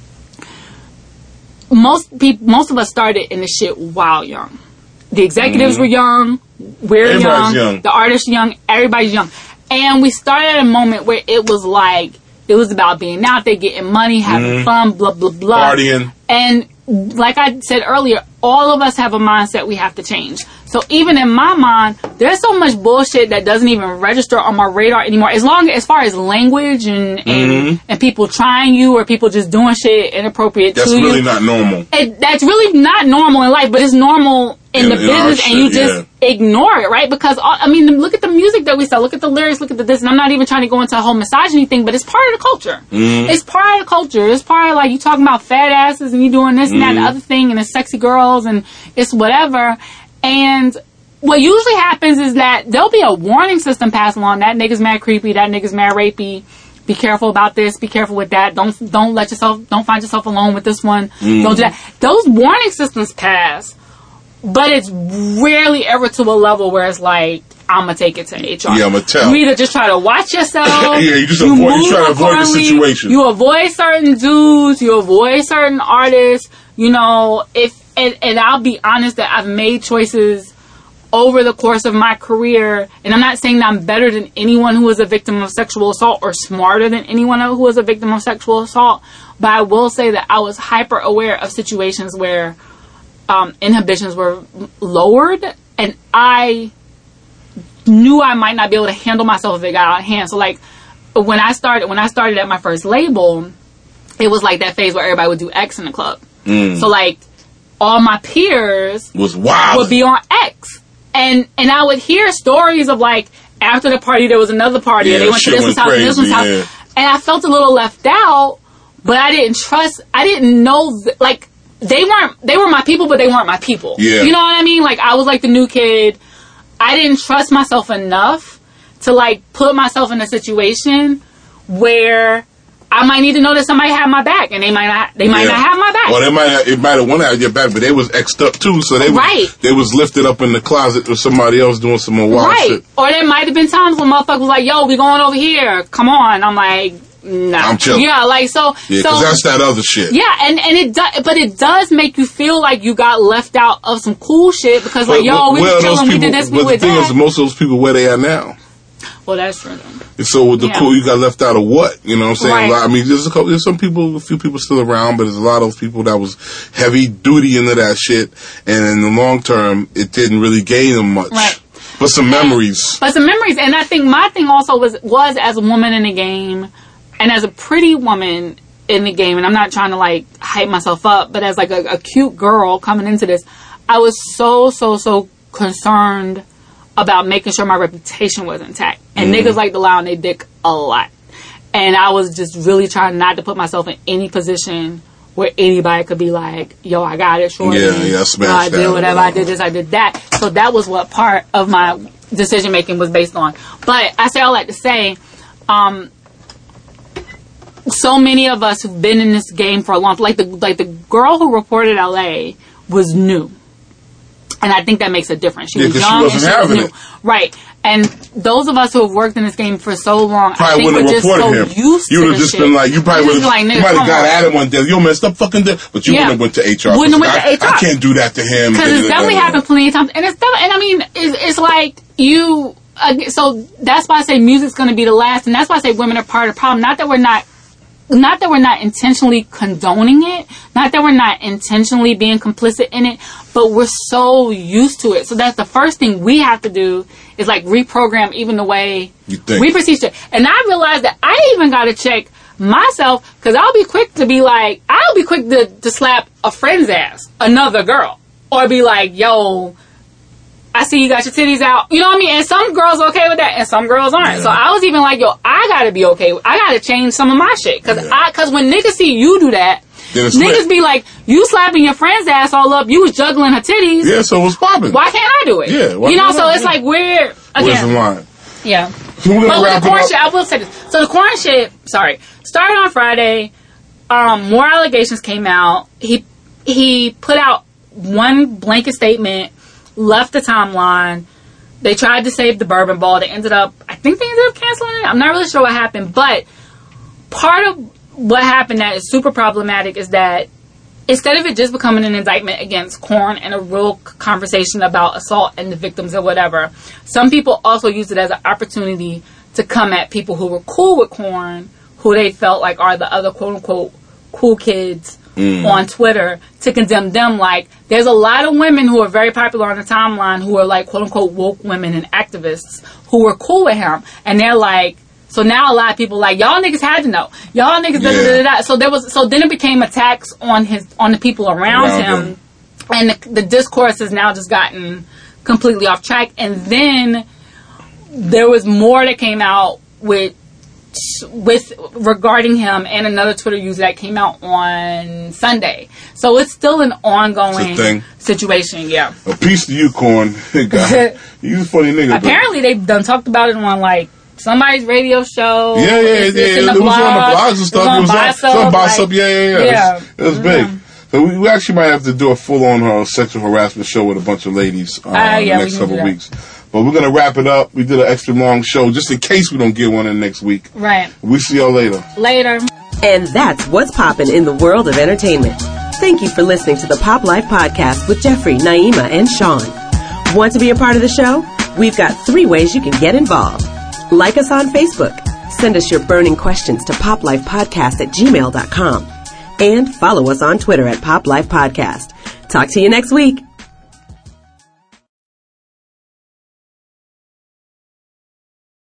Most of us started in this shit while young. The executives were young. We're young. The artists young. Everybody's young. And we started at a moment where it was like, it was about being out there, getting money, having fun, blah, blah, blah. Partying. And like I said earlier, all of us have a mindset we have to change. So even in my mind, there's so much bullshit that doesn't even register on my radar anymore. As far as language and people trying you, or people just doing shit inappropriate to you. That's really not normal. That's really not normal in life, but it's normal in the business, and you just ignore it, right? Because, I mean, look at the music that we sell, look at the lyrics, look at this, and I'm not even trying to go into a whole misogyny thing, but it's part of the culture. It's part of the culture. It's part of, like, you talking about fat asses, and you doing this and that and the other thing, and it's sexy girls, and it's whatever. And what usually happens is that there'll be a warning system passed along. That nigga's mad creepy, that nigga's mad rapey. Be careful about this, be careful with that. Don't find yourself alone with this one. Don't do that. Those warning systems pass, but it's rarely ever to a level where it's like, I'm gonna take it to HR. Yeah, I'm gonna tell. You either just try to watch yourself. You try to avoid the situation. You avoid certain dudes, you avoid certain artists, you know, and I'll be honest that I've made choices over the course of my career, and I'm not saying that I'm better than anyone who was a victim of sexual assault or smarter than anyone who was a victim of sexual assault, but I will say that I was hyper aware of situations where inhibitions were lowered, and I knew I might not be able to handle myself if it got out of hand. So, like, when I started at my first label, it was like that phase where everybody would do X in the club. So like all my peers would be on X, and I would hear stories of like after the party there was another party and they went to this one's house and this one's house, and I felt a little left out, but I didn't know like they were my people, but they weren't my people. You know what I mean? Like I was like the new kid. I didn't trust myself enough to like put myself in a situation where I might need to know that somebody had my back, and they might not have my back. Well, it might have wanted to have your back, but they was X'd up too, so they was lifted up in the closet with somebody else doing some more wild shit. Or there might have been times when motherfuckers was like, "Yo, we going over here. Come on." I'm like, "No, I'm chilling." Yeah, like so. Yeah, because that's that other shit. Yeah, and it does, but it does make you feel like you got left out of some cool shit because we was chilling, we did this, we did that. But the thing is, most of those people where they are now. Well, that's true. And so with the cool, you got left out of what? You know what I'm saying? Right. I mean, there's a few people still around, but there's a lot of people that was heavy duty into that shit, and in the long term, it didn't really gain them much. Right. But some memories. And I think my thing also was as a woman in the game, and as a pretty woman in the game, and I'm not trying to like hype myself up, but as like a cute girl coming into this, I was so concerned about making sure my reputation was intact. And niggas like to lie on their dick a lot. And I was just really trying not to put myself in any position where anybody could be like, yo, I got it, shorty. I did whatever, I did this, I did that. So that was what part of my decision making was based on. But I say all that to say, so many of us who've been in this game for a long time, like the girl who reported LA was new. And I think that makes a difference. She was young and she was new. Right. And those of us who have worked in this game for so long, I think we're just so used to you would have just been like, you probably would have, you might have got at it one day. Yo, man, stop fucking doing. But you wouldn't have went to HR. Wouldn't have went to HR. I can't do that to him. Because it's definitely happened plenty of times. And I mean, it's like you, so that's why I say music's going to be the last. And that's why I say women are part of the problem. Not that we're not intentionally condoning it, not that we're not intentionally being complicit in it, but we're so used to it. So that's the first thing we have to do is like reprogram even the way we perceive it. And I realized that I even got to check myself, because I'll be quick to slap a friend's ass, another girl, or be like, yo, I see you got your titties out. You know what I mean? And some girls are okay with that, and some girls aren't. Yeah. So I was even like, yo, I gotta be okay. I gotta change some of my shit. Cause when niggas see you do that, niggas be like, you slapping your friend's ass all up, you was juggling her titties. Yeah, so what's popping? Why can't I do it? Yeah. You know, so it's like weird. Where's the line? Yeah. So we're gonna wrap it up. I will say this. So the Corn shit, started on Friday. More allegations came out. He put out one blanket statement, left the timeline. They tried to save the bourbon ball. I think they ended up canceling it. I'm not really sure what happened, but part of what happened that is super problematic is that instead of it just becoming an indictment against Corn and a real conversation about assault and the victims or whatever, some people also used it as an opportunity to come at people who were cool with Corn, who they felt like are the other quote-unquote cool kids on Twitter, to condemn them. Like, there's a lot of women who are very popular on the timeline who are like quote-unquote woke women and activists who were cool with him. And they're like, so now a lot of people like, y'all niggas had to know. Y'all niggas da-da-da-da. So then it became attacks on the people around him. And the discourse has now just gotten completely off track. And then there was more that came out with regarding him, and another Twitter user that came out on Sunday. So it's still an ongoing situation. Yeah. A piece to you, Corn. You a funny nigga. Apparently they've done talked about it on like somebody's radio show. Yeah. It was on the blogs and stuff. It was on Boss-Up. Yeah. It was big. So we actually might have to do a full-on sexual harassment show with a bunch of ladies in the next couple of weeks. But we're going to wrap it up. We did an extra long show just in case we don't get one in next week. Right. We'll see y'all later. And that's what's poppin' in the world of entertainment. Thank you for listening to the Pop Life Podcast with Jeffrey, Naima, and Sean. Want to be a part of the show? We've got 3 ways you can get involved. Like us on Facebook. Send us your burning questions to poplifepodcast@gmail.com. And follow us on Twitter @PopLifePodcast. Talk to you next week.